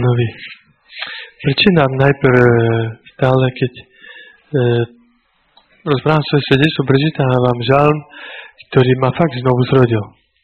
Pánovi. Prečítam najprv stále, keď rozprávam svoje svedectvo, prečítam vám žalm, ktorý ma fakt znovu zrodil.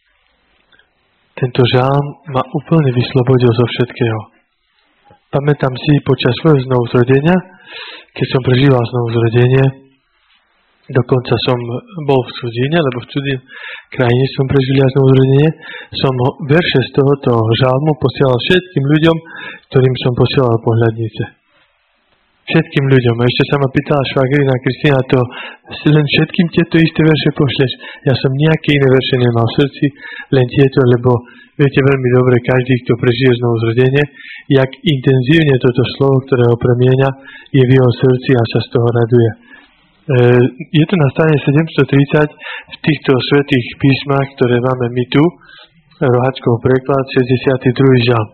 Tento žalm ma úplne vyslobodil zo všetkého. Pamätám si počas svojho znovuzrodenia, keď som prežíval znovuzrodenie, dokonca som bol v cudzine, lebo v cudzine krajine som prežil znovuzrodenie, som verše z tohoto žalmu posielal všetkým ľuďom, ktorým som posielal pohľadnice. Všetkým ľuďom. A ešte sa ma pýtala švagrina Kristina, to len všetkým tieto isté verše pošleš. Ja som nejaké iné verše nemal v srdci, len tieto, lebo viete veľmi dobre, každý, kto prežije znovuzrodenie, jak intenzívne toto slovo, ktoré ho premieňa, je v jeho srdci a sa z toho raduje. Je to na strane 730 v týchto svätých písmach, ktoré máme my tu, Roháčkov preklad, 62. žalm.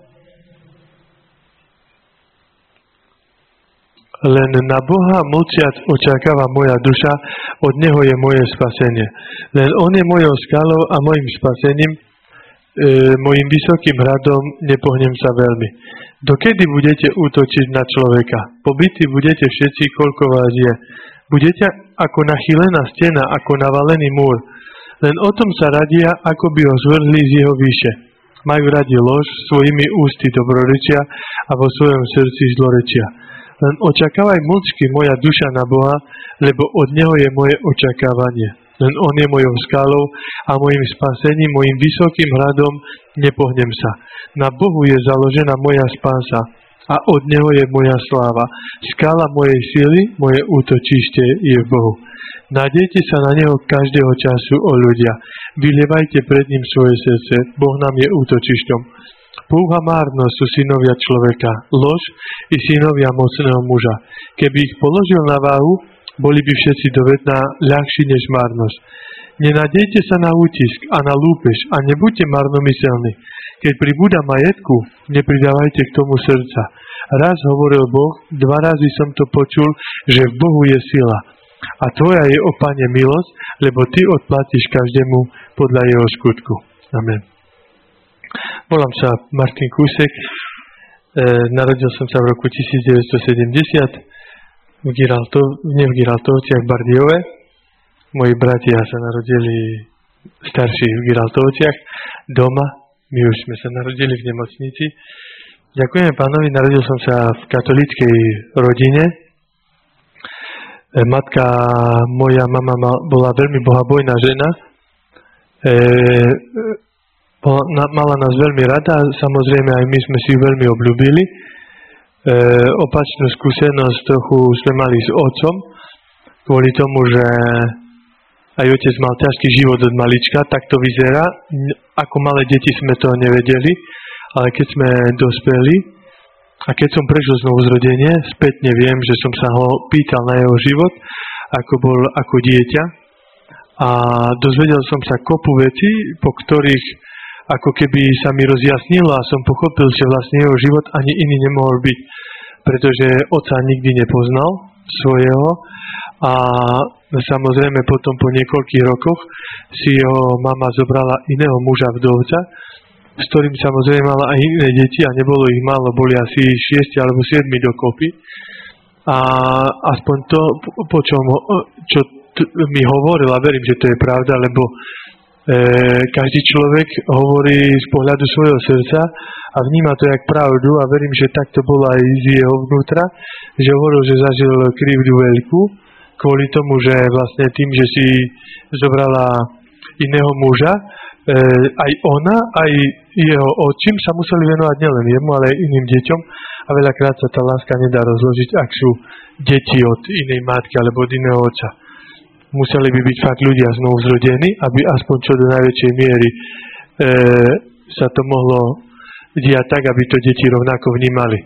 Len na Boha mlčiac očakáva moja duša, od Neho je moje spasenie. Len On je mojou skalou a mojim spasením, mojim vysokým hradom nepohnem sa veľmi. Dokedy budete útočiť na človeka? Pobytí budete všetci, koľko vás je. Budete ako nachýlená stena, ako navalený múr. Len o tom sa radia, ako by ho zvrdli z jeho výše. Majú radi lož, svojimi ústy dobrorečia a vo svojom srdci zlorečia. Len očakávaj mlčky moja duša na Boha, lebo od Neho je moje očakávanie. Len On je mojou skálou a mojim spasením, mojim vysokým hradom nepohnem sa. Na Bohu je založená moja spása a od Neho je moja sláva. Skála mojej sily, moje útočište je v Bohu. Nádejte sa na Neho každého času, o ľudia. Vylievajte pred ním svoje srdce. Boh nám je útočišťom. Pouhá márnosť sú synovia človeka, lož i synovia mocného muža. Keby ich položil na váhu, boli by všetci dovedná ľahší než márnosť. Nenadejte sa na útisk a na lúpež a nebuďte marnomyselní. Keď pribúda majetku, nepridávajte k tomu srdca. Raz hovoril Boh, 2 razy som to počul, že v Bohu je sila. A tvoja je, o Pane, milosť, lebo ty odplatíš každému podľa jeho skutku. Amen. Volám sa Martin Kúsek, narodil som sa v roku 1970 v Giraltovciach v Bardejove. Moji bratia sa narodili starší v Giraltovciach doma, my už sme sa narodili v nemocnici. Ďakujeme Pánovi, narodil som sa v katolíckej rodine. Moja mama bola veľmi bohabojná žena. Mala nás veľmi rada, samozrejme aj my sme si ju veľmi obľúbili. Opačnú skúsenosť trochu sme mali s otcom, kvôli tomu, že aj otec mal ťažký život od malička, tak to vyzerá. Ako malé deti sme to nevedeli, ale keď sme dospeli a keď som prežil znovuzrodenie, spätne viem, že som sa ho pýtal na jeho život, ako bol ako dieťa, a dozvedel som sa kopu vecí, po ktorých ako keby sa mi rozjasnilo a som pochopil, že vlastne jeho život ani iný nemohol byť, pretože otca nikdy nepoznal svojho a samozrejme potom po niekoľkých rokoch si jeho mama zobrala iného muža vdovca, s ktorým samozrejme mala aj iné deti a nebolo ich málo, boli asi 6 alebo 7 dokopy. A aspoň to, čo mi hovoril, a verím, že to je pravda, lebo každý človek hovorí z pohľadu svojho srdca a vníma to jak pravdu a verím, že tak to bolo aj z jeho vnútra, že hovoril, že zažil krivdu veľkú kvôli tomu, že vlastne tým, že si zobrala iného muža, aj ona, aj jeho otčím sa museli venovať nielen jemu, ale aj iným deťom a veľakrát sa tá láska nedá rozložiť, ak sú deti od inej matky alebo od iného otca. Museli by byť fakt ľudia znovu zrodení, aby aspoň čo do najväčšej miery sa to mohlo diať tak, aby to deti rovnako vnímali.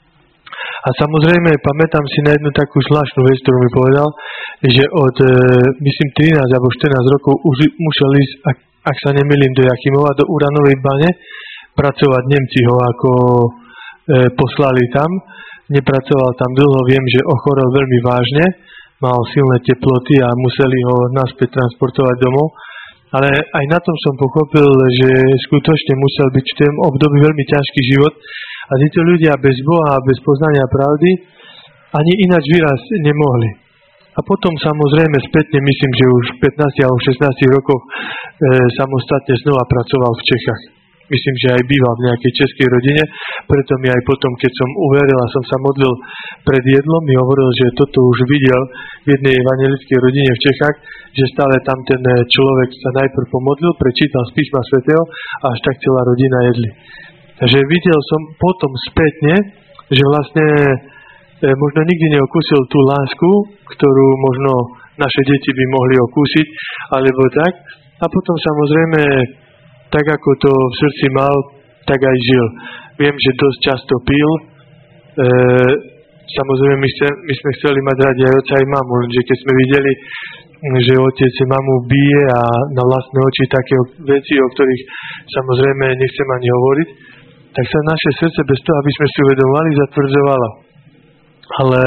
A samozrejme, pamätám si na jednu takú zvláštnu vec, ktorú mi povedal, že od, myslím, 13 alebo 14 rokov už musel ísť, ak sa nemýlim, do Jakimova, do Uranovej bane, pracovať. Nemci ho ako poslali tam, nepracoval tam dlho, viem, že ochorel veľmi vážne, mal silné teploty a museli ho naspäť transportovať domov. Ale aj na tom som pochopil, že skutočne musel byť v tom období veľmi ťažký život A títo ľudia bez Boha a bez poznania pravdy ani ináč výraz nemohli. A potom samozrejme spätne, myslím, že už v 15 alebo 16 rokoch samostatne znova pracoval v Čechách. Myslím, že aj býval v nejakej českej rodine, preto mi aj potom, keď som uveril a som sa modlil pred jedlom, mi hovoril, že toto už videl v jednej evangelickej rodine v Čechách, že stále tam ten človek sa najprv pomodlil, prečítal z písma svätého a až tak celá rodina jedli. Takže videl som potom spätne, že vlastne možno nikdy neokúsil tú lásku, ktorú možno naše deti by mohli okúsiť, alebo tak. A potom samozrejme, tak ako to v srdci mal, tak aj žil. Viem, že dosť často pil. Samozrejme, my sme chceli mať radi aj otca, aj mamu, lenže keď sme videli, že otec mamu bije a na vlastné oči také veci, o ktorých samozrejme nechcem ani hovoriť, tak sa naše srdce bez toho, aby sme si uvedomovali, zatvrdzovalo. Ale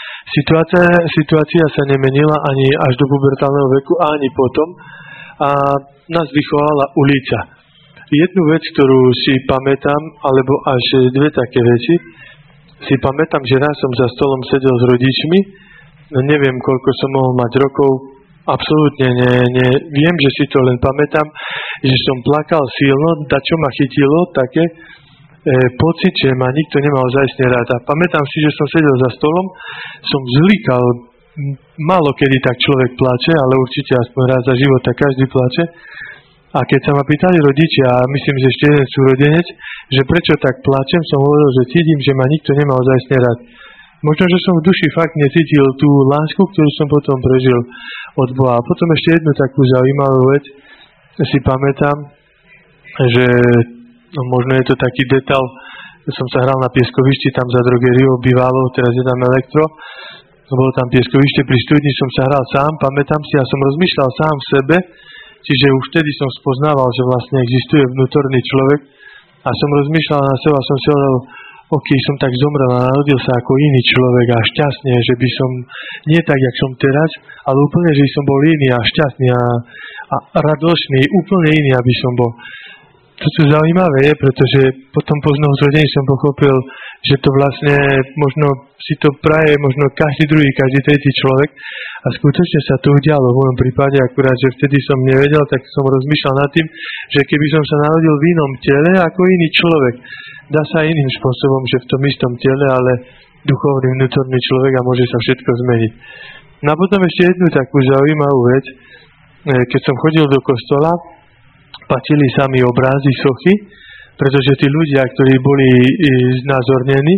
situácia sa nemenila ani až do pubertálneho veku, ani potom. A nás vychovala ulica. Jednu vec, ktorú si pamätám, alebo až dve také veci, si pamätám, že raz som za stolom sedel s rodičmi, neviem, koľko som mohol mať rokov, absolútne viem, že si to len pamätám, že som plakal silno, dačo ma chytilo, také pocit, že ma nikto nemal zaistne rád. A pamätám si, že som sedel za stolom, som zlikal, málo kedy tak človek plače, ale určite aspoň raz za života každý plače. A keď sa ma pýtali rodičia, a myslím, že ešte jeden súrodenec, že prečo tak plačem, som hovoril, že cítim, že ma nikto nemal zaistne rád. Možno, že som v duši fakt necítil tú lásku, ktorú som potom prežil od Boha. A potom ešte jednu takú zaujímavú vec si pamätám, že možno je to taký detail, som sa hral na pieskovišti, tam za drogeriou bývalo, teraz je tam elektro, bolo tam pieskovište, pri studni som sa hral sám, pamätám si, a som rozmýšľal sám v sebe, čiže už vtedy som spoznával, že vlastne existuje vnútorný človek a som rozmýšľal na seba, som si hovoril, ok, som tak zomrel a narodil sa ako iný človek a šťastne, že by som, nie tak, jak som teraz, ale úplne, že som bol iný a šťastný a radošný, úplne iný, aby som bol. To tu zaujímavé je, pretože potom po znovuzrodení som pochopil, že to vlastne možno si to praje možno každý druhý, každý tretí človek a skutočne sa to udialo v mojom prípade, akurát, že vtedy som nevedel, tak som rozmýšľal nad tým, že keby som sa narodil v inom tele ako iný človek, dá sa iným spôsobom, že v tom istom tele, ale duchovný vnútorný človek a môže sa všetko zmeniť. No a potom ešte jednu takú zaujímavú vec, keď som chodil do kostola, páčili sa mi obrázy, sochy, pretože tí ľudia, ktorí boli znázornení,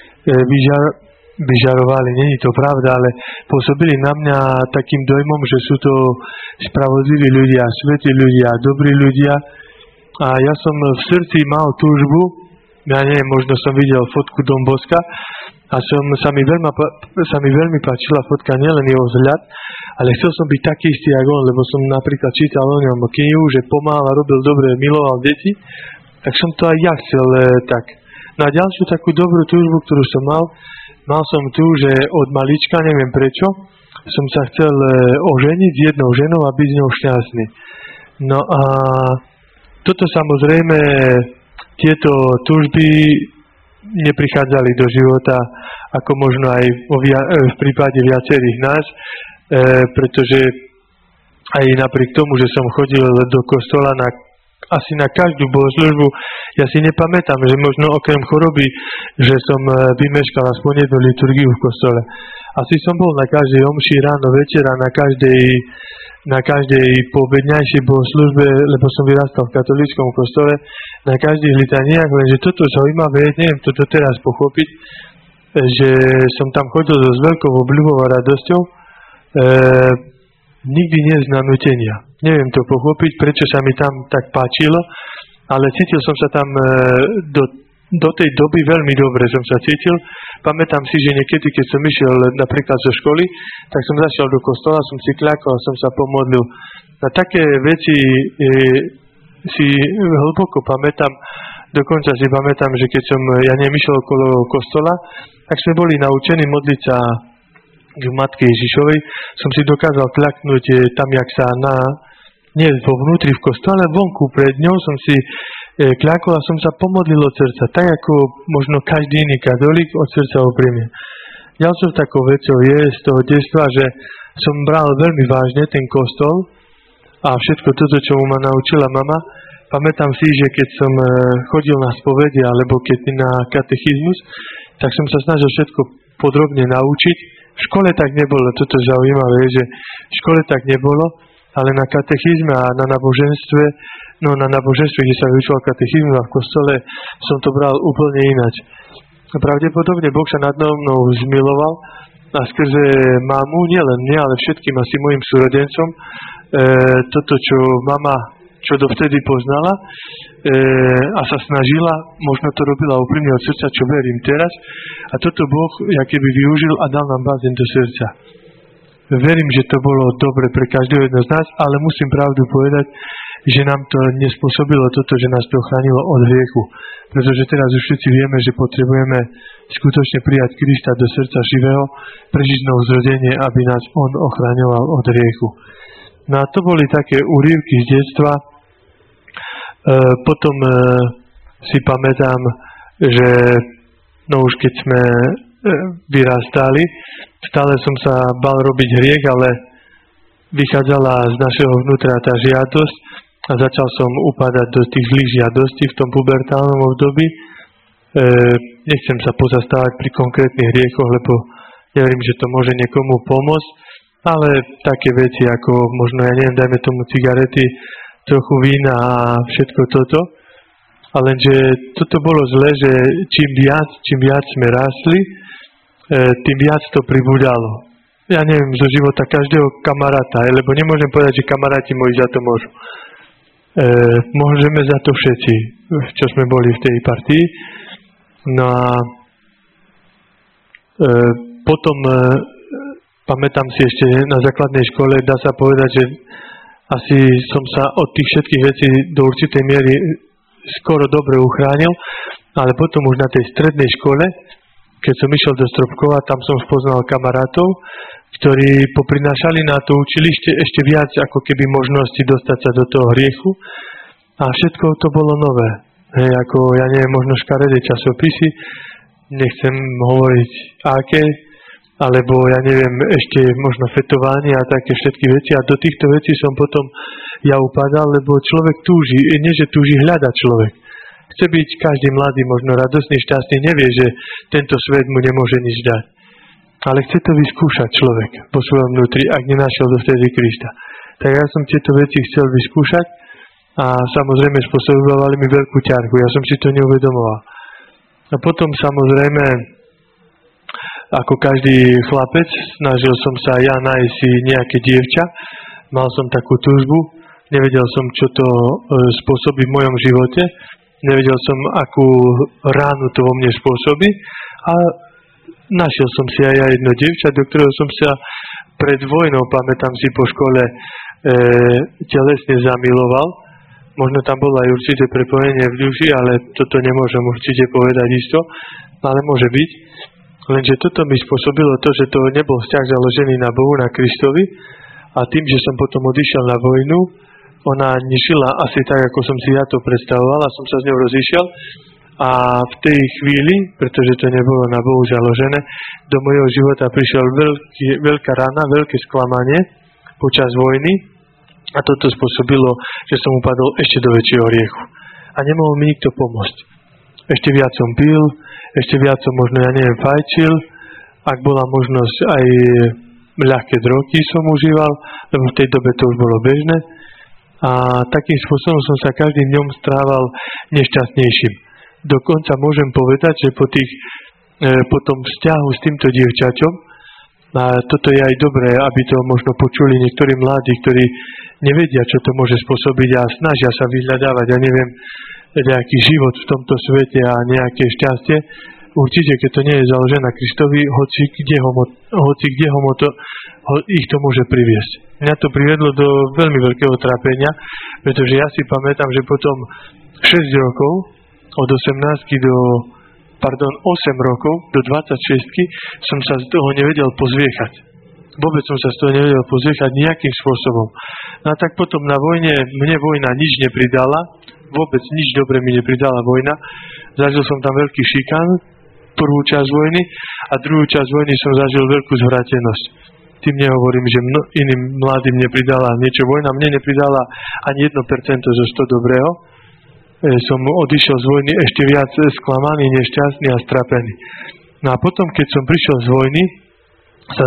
vyžarovali, není to pravda, ale pôsobili na mňa takým dojmom, že sú to spravodliví ľudia, svätí ľudia, dobrí ľudia. A ja som v srdci mal túžbu, ja neviem, možno som videl fotku Dom Boska a sa mi veľmi páčila fotka, nielen jeho vzhľad, ale chcel som byť taký istý ako on, lebo som napríklad čítal o ňom knihu, že pomáhal a robil dobre, miloval deti, tak som to aj ja chcel tak. No a ďalšiu takú dobrú túžbu, ktorú som mal som tu, že od malička, neviem prečo, som sa chcel oženiť s jednou ženou a byť s ňou šťastný. No a toto samozrejme, tieto túžby neprichádzali do života, ako možno aj v prípade viacerých nás, pretože aj napriek tomu, že som chodil do kostola asi na každú bohoslužbu, ja si nepamätám, že možno okrem choroby, že som vymeškal aspoň jednu liturgiu v kostole. Asi som bol na každej omši ráno, večera, na každej poobedňajšej bohoslužbe, lebo som vyrastal v katolíckom kostole, na každých litaniách, lenže toto zaujímavé, neviem toto teraz pochopiť, že som tam chodil so veľkou obľubou a radosťou, nikdy nie z nanútenia. Neviem to pochopiť, prečo sa mi tam tak páčilo, ale cítil som sa tam do tej doby veľmi dobre som sa cítil. Pamätám si, že niekedy, keď som išiel napríklad zo školy, tak som zašiel do kostola, som si kľakol, som sa pomodlil. Na také veci si hlboko pamätám, dokonca si pamätám, že keď som išiel okolo kostola, tak sme boli naučení modliť sa k Matke Ježišovej, som si dokázal kľaknúť tam, jak sa nie vo vnútri v kostole, ale vonku pred ňou som si kľakol a som sa pomodlil od srdca, tak ako možno každý iný katolík od srdca úprimne. Ďalšou takou vecou je z toho detstva, že som bral veľmi vážne ten kostol a všetko toto, čo ma naučila mama. Pamätám si, že keď som chodil na spovede alebo keď na katechizmus, tak som sa snažil všetko podrobne naučiť. V škole tak nebolo, toto je zaujímavé, že v škole tak nebolo, ale na katechizme a na náboženstve, na náboženstve, kde sa vyučoval katechizmus a v kostole, som to bral úplne ináč. Pravdepodobne Boh sa nad mnou zmiloval a skrze mamu, nielen mne, ale všetkým asi mojim súrodencom, toto, čo mama, čo dovtedy poznala a sa snažila, možno to robila úprimne od srdca, čo verím teraz, a toto Boh keby využil a dal nám bázeň do srdca. Verím, že to bolo dobre pre každého jedno z nás, ale musím pravdu povedať, že nám to nespôsobilo toto, že nás to ochránilo od hriechu. Pretože teraz už všetci vieme, že potrebujeme skutočne prijať Krista do srdca živého, prežiť znovu zrodenie, aby nás on ochraňoval od hriechu. No a to boli také úryvky z detstva. Potom si pamätám, že už keď sme vyrastali, stále som sa bal robiť hriech, ale vychádzala z našeho vnútra tá žiadosť a začal som upadať do tých zlých žiadostí v tom pubertálnom období. Nechcem sa pozastávať pri konkrétnych hriechoch, lebo neverím, že to môže niekomu pomôcť, ale také veci ako možno, dajme tomu cigarety, trochu vína a všetko toto. Ale lenže toto bolo zle, že čím viac sme rástli, tým viac to pribúdalo. Ja neviem, zo života každého kamaráta, lebo nemôžem povedať, že kamaráti moji za to môžu. Môžeme za to všetci, čo sme boli v tej partii. No a potom pamätám si ešte na základnej škole, dá sa povedať, že asi som sa od tých všetkých vecí do určitej miery skoro dobre uchránil, ale potom už na tej strednej škole, keď som išiel do Stropkova, tam som spoznal kamarátov, ktorí poprinášali na to učilište ešte viac ako keby možnosti dostať sa do toho hriechu a všetko to bolo nové. Hej, ako, možno škaredé časopisy, nechcem hovoriť aké, alebo ešte možno fetovanie a také všetky veci a do týchto vecí som potom upadal, lebo človek túži, nie že túži hľadať človek. Chce byť každý mladý, možno radosný, šťastný, nevie, že tento svet mu nemôže nič dať. Ale chce to vyskúšať človek po svojom vnútri, ak nenašiel dovtedy Krista. Tak ja som tieto veci chcel vyskúšať a samozrejme spôsobovali mi veľkú ťarchu. Ja som si to neuvedomoval. A potom samozrejme, ako každý chlapec, snažil som sa nájsť si nejaké dievča. Mal som takú túžbu, nevedel som, čo to spôsobí v mojom živote. Nevedel som, akú ránu to vo mne spôsobí. A našiel som si aj jedno dievča, do ktorého som sa pred vojnou, pamätám si, po škole telesne zamiloval. Možno tam bolo aj určité prepojenie v duši, ale toto nemôžem určite povedať isto, ale môže byť. Lenže toto mi spôsobilo to, že to nebol vzťah založený na Bohu, na Kristovi, a tým, že som potom odišiel na vojnu, ona nešila asi tak, ako som si ja to predstavoval, a som sa s ňou rozišiel. A v tej chvíli, pretože to nebolo na Bohu založené, do mojho života prišiel veľká rana, veľké sklamanie počas vojny a toto spôsobilo, že som upadol ešte do väčšieho hriechu. A nemohol mi nikto pomôcť. Ešte viac som pil, ešte viac som možno, fajčil, ak bola možnosť aj ľahké drogy som užíval, lebo v tej dobe to už bolo bežné. A takým spôsobom som sa každým dňom strával nešťastnejším. Dokonca môžem povedať, že po tom vzťahu s týmto dievčaťom, a toto je aj dobré, aby to možno počuli niektorí mladí, ktorí nevedia, čo to môže spôsobiť a snažia sa vyhľadávať, nejaký život v tomto svete a nejaké šťastie. Určite, keď to nie je založené na Kristovi, hoci kde ich to môže priviesť. Mňa to privedlo do veľmi veľkého trápenia, pretože ja si pamätám, že potom 6 rokov, od 8 rokov do 26 som sa z toho nevedel pozviechať. Vôbec som sa z toho nevedel pozviechať nejakým spôsobom. No a tak potom na vojne mne vojna nič nepridala, vôbec nič dobre mi nepridala vojna. Zažil som tam veľký šikán, prvú časť vojny, a druhú časť vojny som zažil veľkú zvrátenosť. Tým nehovorím, že iným mladým nepridala niečo vojna, mne nepridala ani 1% zo 100 dobrého. Som odišiel z vojny ešte viac sklamaný, nešťastný a strapený. No a potom, keď som prišiel z vojny, sa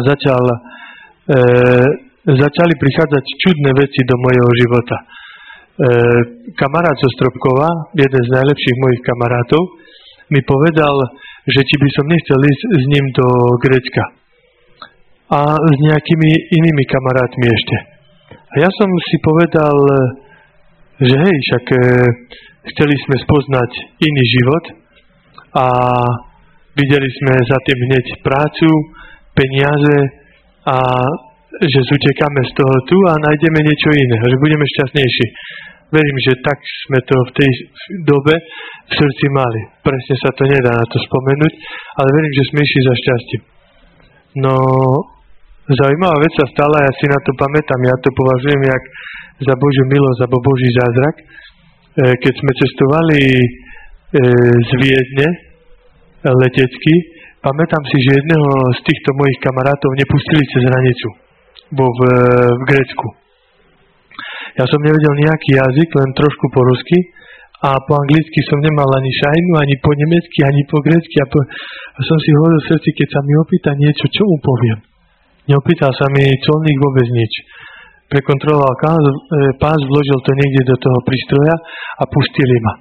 začali prichádzať čudné veci do mojho života. Kamarát zo Stropkova, jeden z najlepších mojich kamarátov, mi povedal, že či by som nechcel ísť s ním do Grécka. A s nejakými inými kamarátmi ešte. A ja som si povedal, že hej, však chceli sme spoznať iný život a videli sme za tým hneď prácu, peniaze a že zutekáme z toho tu a nájdeme niečo iné, že budeme šťastnejší. Verím, že tak sme to v tej dobe v srdci mali. Presne sa to nedá na to spomenúť, ale verím, že sme išli za šťastím. No, zaujímavá vec sa stala, ja si na to pamätám, ja to považujem jak za Božiu milosť alebo Boží zázrak. Keď sme cestovali z Viedne letecky, pamätám si, že jedného z týchto mojich kamarátov nepustili cez hranicu v Grécku. Ja som nevedel nejaký jazyk, len trošku po rusky a po anglicky som nemal ani šajnu, ani po nemecky, ani po grécky a som si hovoril v srdci, keď sa mi opýta niečo, čo mu poviem. Neopýtal sa mi colník vôbec nič. Prekontroloval pás, vložil to niekde do toho prístroja a pustili ma.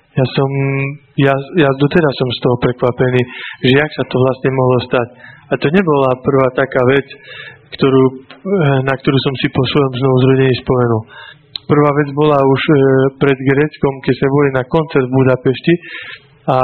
Ja doteraz som z toho prekvapený, že jak sa to vlastne mohlo stať. A to nebola prvá taká vec, na ktorú som si po svojom znovuzrodení spomenul. Prvá vec bola už pred Gréckom, keď sme boli na koncert v Budapešti a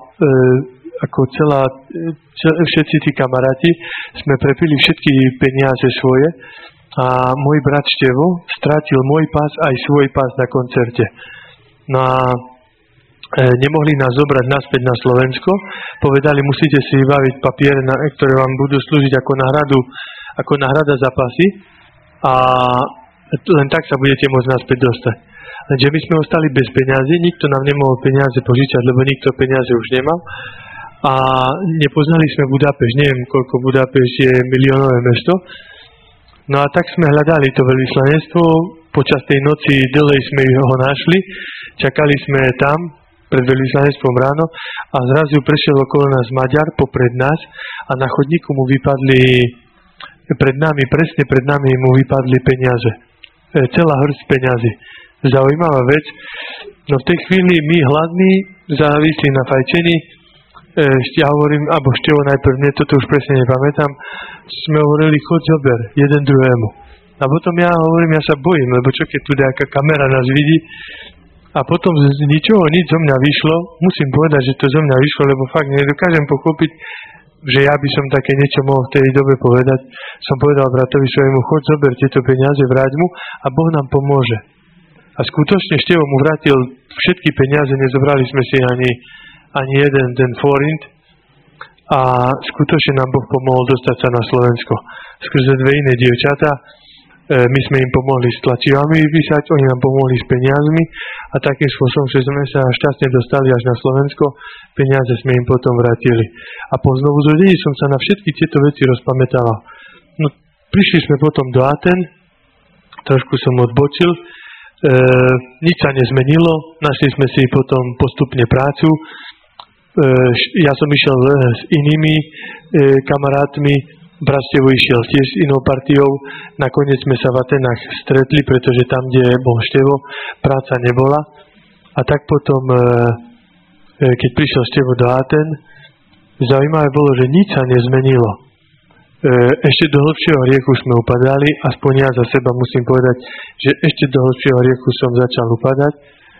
ako všetci tí kamaráti sme prepili všetky peniaze svoje a môj brat Števo strátil môj pás aj svoj pás na koncerte. No a nemohli nás zobrať naspäť na Slovensko. Povedali, musíte si vybaviť papiere, ktoré vám budú slúžiť ako náhrada za pasy a len tak sa budete môcť naspäť dostať. Lenže my sme ostali bez peňazí, nikto nám nemohol peniaze požičať, lebo nikto peniaze už nemal a nepoznali sme Budapešť, neviem koľko Budapešť je miliónové mesto. No a tak sme hľadali to veľvyslanectvo, počas tej noci dlhej sme ho našli, čakali sme tam pred veľvyslanectvom ráno a zrazu prešiel okolo nás Maďar popred nás a na chodníku mu vypadli presne pred nami mu vypadli peniaze. Celá hrst peňazí. Zaujímavá vec. No v tej chvíli my hladní, závislí na fajčení, ja hovorím, alebo Števo najprv, mne toto už presne nepamätám, sme hovorili, choď zober, jeden druhému. A potom ja hovorím, ja sa bojím, lebo čo keď tu nejaká kamera nás vidí. A potom z ničoho nič zo mňa vyšlo, musím povedať, že to zo mňa vyšlo, lebo fakt nedokážem pochopiť, že ja by som také niečo mohol v tej dobe povedať. Som povedal bratovi svojemu, choď zober tieto peniaze, vráť mu a Boh nám pomôže. A skutočne Števo mu vrátil všetky peniaze, nezobrali sme si ani jeden ten forint a skutočne nám Boh pomohol dostať sa na Slovensko. Skrze dve iné dievčatá, my sme im pomohli s tlačivami vypísať, oni nám pomohli s peniazmi a takým spôsobom, že sme sa šťastne dostali až na Slovensko, peniaze sme im potom vrátili. A po znovuzrodení som sa na všetky tieto veci rozpamätal. No, prišli sme potom do Aten, trošku som odbočil, nič sa nezmenilo, našli sme si potom postupne prácu, ja som išiel s inými kamarátmi, brat Števo išiel tiež s inou partiou, nakoniec sme sa v Atenách stretli, pretože tam, kde bol Števo, práca nebola. A tak potom, keď prišiel Števo do Aten, zaujímavé bolo, že nič sa nezmenilo. Ešte do hlbšieho hriechu sme upadali, aspoň ja za seba musím povedať, že ešte do hlbšieho hriechu som začal upadať,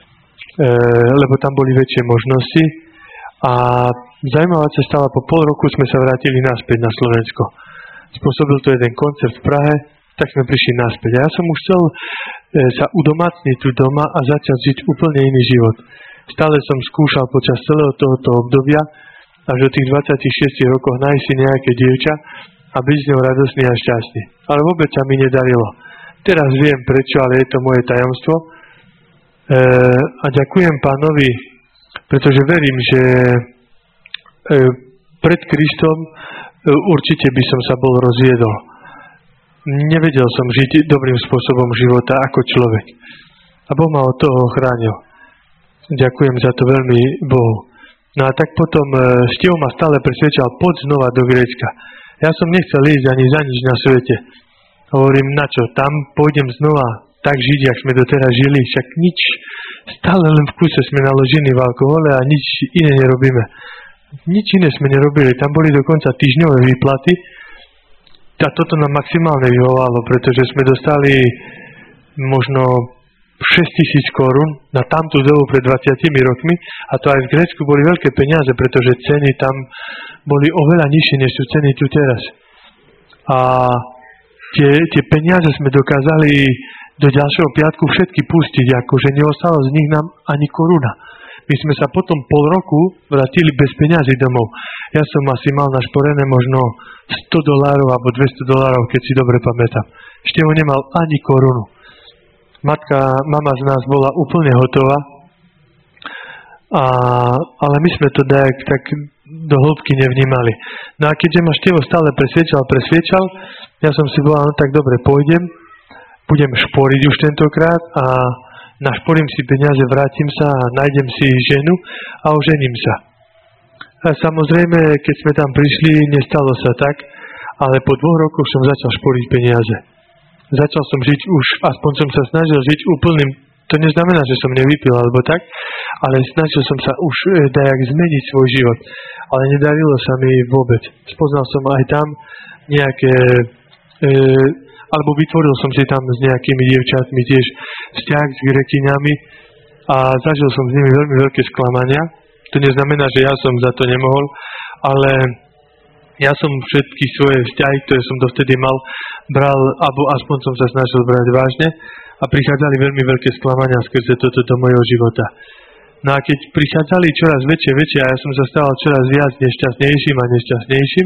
lebo tam boli väčšie možnosti. A zaujímavá sa stala, po pol roku sme sa vrátili naspäť na Slovensko. Spôsobil to jeden koncert v Prahe, tak sme prišli naspäť. A ja som už chcel sa udomácniť tu doma a začať žiť úplne iný život. Stále som skúšal počas celého tohoto obdobia až do tých 26 rokov nájsť si nejaké dievča a byť s ňou radosný a šťastný. Ale vôbec sa mi nedarilo. Teraz viem prečo, ale je to moje tajomstvo. A ďakujem Pánovi, pretože verím, že pred Kristom určite by som sa bol rozviedol. Nevedel som žiť dobrým spôsobom života ako človek. A Boh ma od toho chránil. Ďakujem za to veľmi Bohu. No a tak potom Števo ma stále presvedčal, poď znova do Grécka. Ja som nechcel ísť ani za nič na svete. Hovorím, na čo? Tam pôjdem znova tak žiť, jak sme doteraz žili. Však nič, stále len v kuse sme naložení v alkohole a nič iné nerobíme. Nič iné sme nerobili. Tam boli dokonca týždňové výplaty. A toto nám maximálne vyhovalo, pretože sme dostali možno 6,000 korún na tamtú dobu pred 20 rokmi a to aj v Grécku boli veľké peniaze, pretože ceny tam boli oveľa nižšie, než sú ceny tu teraz. A tie peniaze sme dokázali do ďalšieho piatku všetky pustiť, akože neostalo z nich nám ani koruna. My sme sa potom pol roku vrátili bez peňazí domov. Ja som asi mal našporené možno $100 alebo $200, keď si dobre pamätám. Števo nemal ani korunu. Mama z nás bola úplne hotová, ale my sme to tak do hĺbky nevnímali. No a keďže ma Števo stále presviečal, ja som si povedal, no tak dobre, budem šporiť už tentokrát a našporím si peniaze, vrátim sa a nájdem si ženu a ožením sa. A samozrejme, keď sme tam prišli, nestalo sa tak, ale po 2 rokoch som začal šporiť peniaze. Začal som žiť už, aspoň som sa snažil žiť úplným, to neznamená, že som nevypil alebo tak, ale snažil som sa už dajak zmeniť svoj život. Ale nedarilo sa mi vôbec. Spoznal som aj tam nejaké, alebo vytvoril som si tam s nejakými dievčatmi tiež vzťah s Grékyňami a zažil som s nimi veľmi veľké sklamania. To neznamená, že ja som za to nemohol, ale ja som všetky svoje vzťahy, ktoré som dovtedy mal, bral, alebo aspoň som sa snažil brať vážne a prichádzali veľmi veľké sklamania skrze toto do mojho života. No a keď prichádzali čoraz väčšie a ja som sa stával čoraz viac nešťastnejším a nešťastnejším,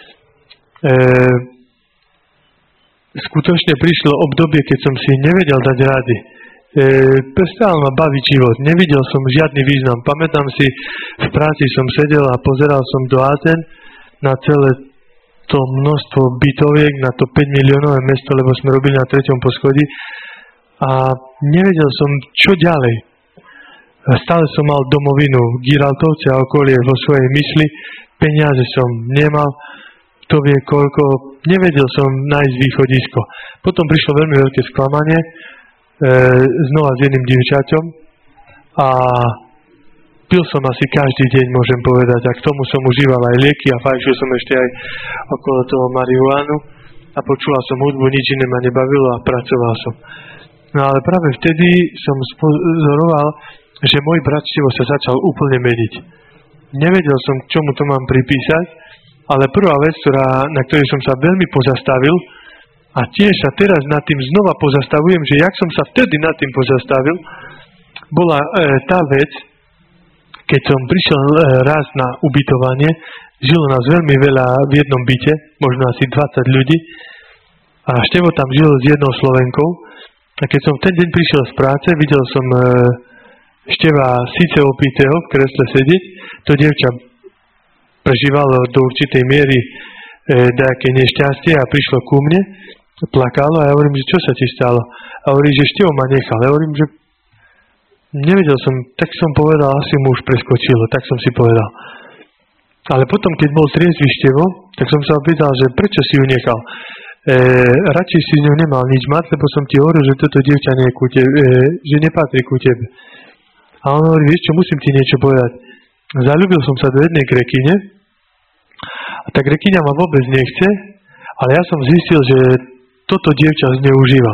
skutočne prišlo obdobie, keď som si nevedel dať rady. Prestal ma baviť život, nevidel som žiadny význam. Pamätám si, v práci som sedel a pozeral som do Aten na celé to množstvo bytoviek, na to 5 miliónové mesto, lebo sme robili na 3. poschodí a nevedel som, čo ďalej. Stále som mal domovinu Giraltovce a okolie vo svojej mysli, peniaze som nemal, kto vie koľko, nevedel som nájsť východisko. Potom prišlo veľmi veľké sklamanie, znova s jedným dievčaťom a pil som asi každý deň, môžem povedať, a k tomu som užíval aj lieky a fajčil som ešte aj okolo toho marihuánu a počúval som hudbu, nič iné ma nebavilo a pracoval som. No ale práve vtedy som spozoroval, že môj brat Števo sa začal úplne meniť. Nevedel som, k čomu to mám pripísať, ale prvá vec, na ktorej som sa veľmi pozastavil, a tiež sa teraz nad tým znova pozastavujem, že jak som sa vtedy nad tým pozastavil, bola tá vec, keď som prišiel raz na ubytovanie, žilo nás veľmi veľa v jednom byte, možno asi 20 ľudí, a Števo tam žil s jednou Slovenkou, a keď som ten deň prišiel z práce, videl som Števa síce opitého v kresle sedieť, to dievča prežívalo do určitej miery nejaké nešťastie a prišlo ku mne, plakalo a ja hovorím, že čo sa ti stalo? A hovorí, že Števo ma nechal. Ja hovorím, že nevedel som, tak som povedal, asi mu už preskočilo, tak som si povedal. Ale potom, keď bol triezvy Števo, tak som sa opýtal, že prečo si ju nechal? Radšej si z ňou nemal nič mať, lebo som ti hovoril, že toto dievča nie je ku tebe, že nepatrí ku tebe. A on hovorí, vieš čo, musím ti niečo povedať. Zaľúbil som sa do jednej Grékyne a tá Grékyňa ma vôbec nechce, ale ja som zistil, že toto dievča zneužívam.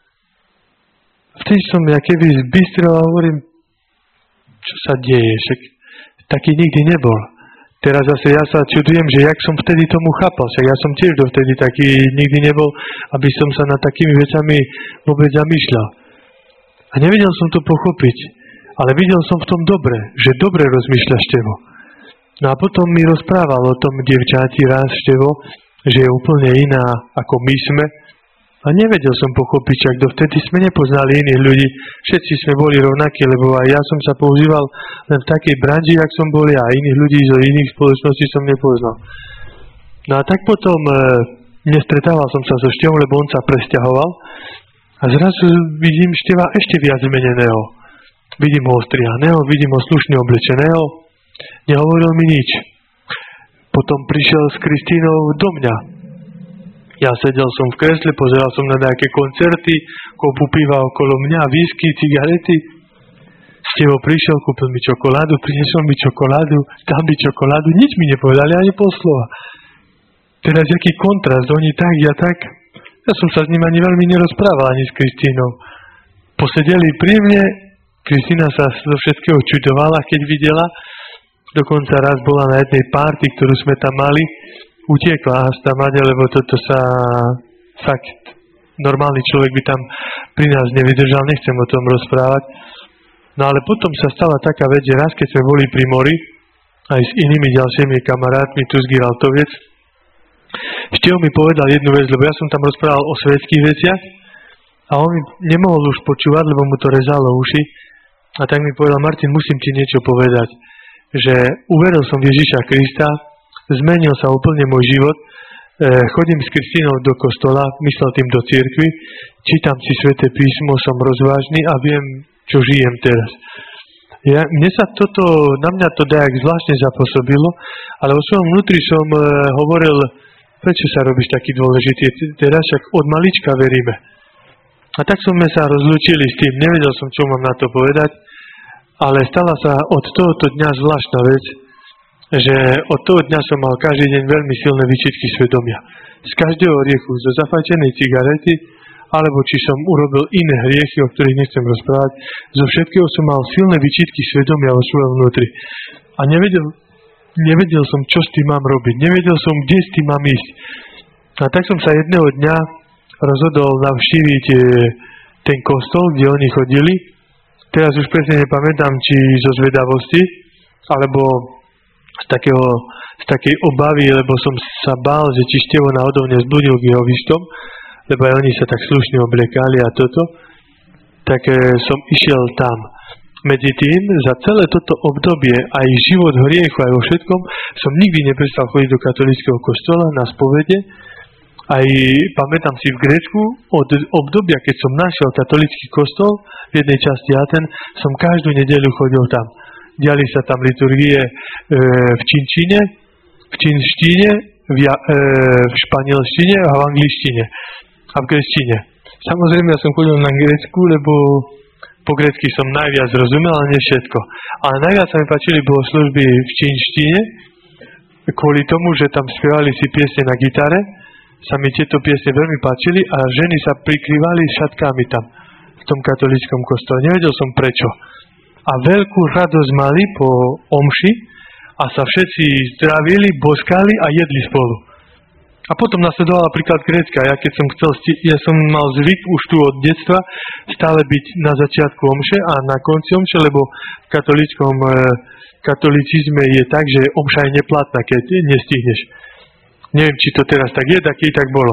Vtedy som ja keby zbystrel a hovorím, čo sa deje, však taký nikdy nebol. Teraz zase ja sa čudujem, že jak som vtedy tomu chápal, však ja som tiež dovtedy taký nikdy nebol, aby som sa nad takými vecami vôbec zamýšľal. A nevedel som to pochopiť, ale videl som v tom dobre, že dobre rozmýšľa Števo. No a potom mi rozprával o tom dievčati raz Števo, že je úplne iná ako my sme A nevedel som pochopiť, ak dovtedy sme nepoznali iných ľudí. Všetci sme boli rovnakí, lebo aj ja som sa používal len v takej branži, jak som bol ja. Iných ľudí zo iných spoločností som nepoznal. No a tak potom nestretával som sa so Števom, lebo on sa presťahoval. A zrazu vidím Števa ešte viac zmeneného. Vidím ho ostrihaného, vidím ho slušne oblečeného. Nehovoril mi nič. Potom prišiel s Kristínou do mňa. Ja sedel som v kresle, pozeral som na nejaké koncerty, kopu piva okolo mňa, whisky, cigarety. Stevo prišiel, kúpil mi čokoládu, priniesol mi čokoládu, dal mi čokoládu, nič mi nepovedali, ani pol slova. Teraz jaký kontrast, oni tak, ja tak. Ja som sa s ním ani veľmi nerozprával, ani s Kristínou. Posedeli pri mne, Kristína sa zo všetkého čudovala, keď videla. Dokonca raz bola na jednej party, ktorú sme tam mali, utiekla stamade, lebo toto sa fakt, normálny človek by tam pri nás nevydržal, nechcem o tom rozprávať. No ale potom sa stala taká vec, že raz, keď sme boli pri mori, aj s inými ďalšími kamarátmi, tu z Giraltoviec, Števo mi povedal jednu vec, lebo ja som tam rozprával o svetských veciach a on nemohol už počúvať, lebo mu to rezalo uši. A tak mi povedal, Martin, musím ti niečo povedať, že uveril som v Ježiša Krista, zmenil sa úplne môj život, chodím s Kristínou do kostola, myslel tým do cirkvi, čítam si Sväté písmo, som rozvážny a viem, čo žijem teraz. Mne sa na mňa to dajak zvláštne zapôsobilo, ale vo svojom vnútri som hovoril, prečo sa robíš taký dôležitý, teraz však od malička veríme. A tak sme sa rozlúčili s tým, nevedel som, čo mám na to povedať, ale stala sa od tohoto dňa zvláštna vec, že od toho dňa som mal každý deň veľmi silné výčitky svedomia. Z každého hriechu, zo zafajčenej cigarety, alebo či som urobil iné hriechy, o ktorých nechcem rozprávať, zo všetkého som mal silné výčitky svedomia vo svojom vnútri. A nevedel som, čo s tým mám robiť, nevedel som, kde s tým mám ísť. A tak som sa jedného dňa rozhodol navštíviť ten kostol, kde oni chodili. Teraz už presne nepamätám, či zo zvedavosti, alebo z takej obavy, lebo som sa bál, že či Števo náhodou nezbludil k jehovistom, lebo aj oni sa tak slušne obliekali a toto, tak som išiel tam. Medzi tým, za celé toto obdobie, aj život v hriechu, aj vo všetkom, som nikdy neprestal chodiť do katolíckeho kostola na spovede. Aj pamätám si v Grécku, od obdobia, keď som našiel katolícky kostol v jednej časti Aten, som každú nedeľu chodil tam. Diali sa tam liturgie v čínštine, v čínštine, v španielštine a v angličtine a v gréčtine. Samozrejme, ja som chodil na grécku, lebo po grécky som najviac rozumel, ale nie všetko. Ale najviac sa mi páčili bohoslužby v čínštine, kvôli tomu, že tam spievali si piesne na gitare, sa mi tieto piesne veľmi páčili a ženy sa prikrývali šatkami tam, v tom katolíckom kostole. Nevedel som prečo. A veľkú radosť mali po omši a sa všetci zdravili, boskali a jedli spolu. A potom nasledovala príklad Grécka. Ja som mal zvyk už tu od detstva stále byť na začiatku omše a na konci omše, lebo v katolicizme je tak, že omša je neplatná, keď nestihneš. Neviem, či to teraz tak je, tak tak bolo.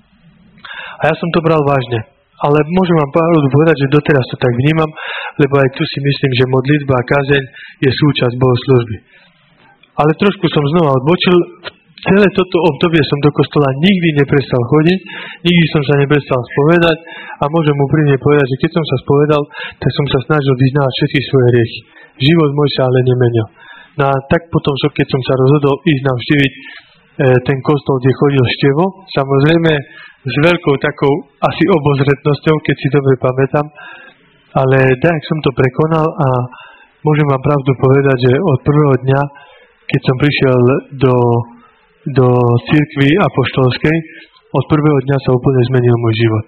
A ja som to bral vážne. Ale môžem vám povedať, že doteraz to tak vnímam, lebo aj tu si myslím, že modlitba a kázeň je súčasť bohoslužby. Ale trošku som znova odbočil. Celé toto obdobie som do kostola nikdy neprestal chodiť, nikdy som sa neprestal spovedať a môžem úprimne povedať, že keď som sa spovedal, tak som sa snažil vyznávať všetky svoje hriechy. Život môj sa ale nemenil. No a tak potom, keď som sa rozhodol ísť navštíviť ten kostol, kde chodil Števo, samozrejme s veľkou takou asi obozretnosťou, keď si dobre pamätám, ale tak som to prekonal a môžem vám pravdu povedať, že od prvého dňa, keď som prišiel do cirkvi apoštolskej, od prvého dňa sa úplne zmenil môj život.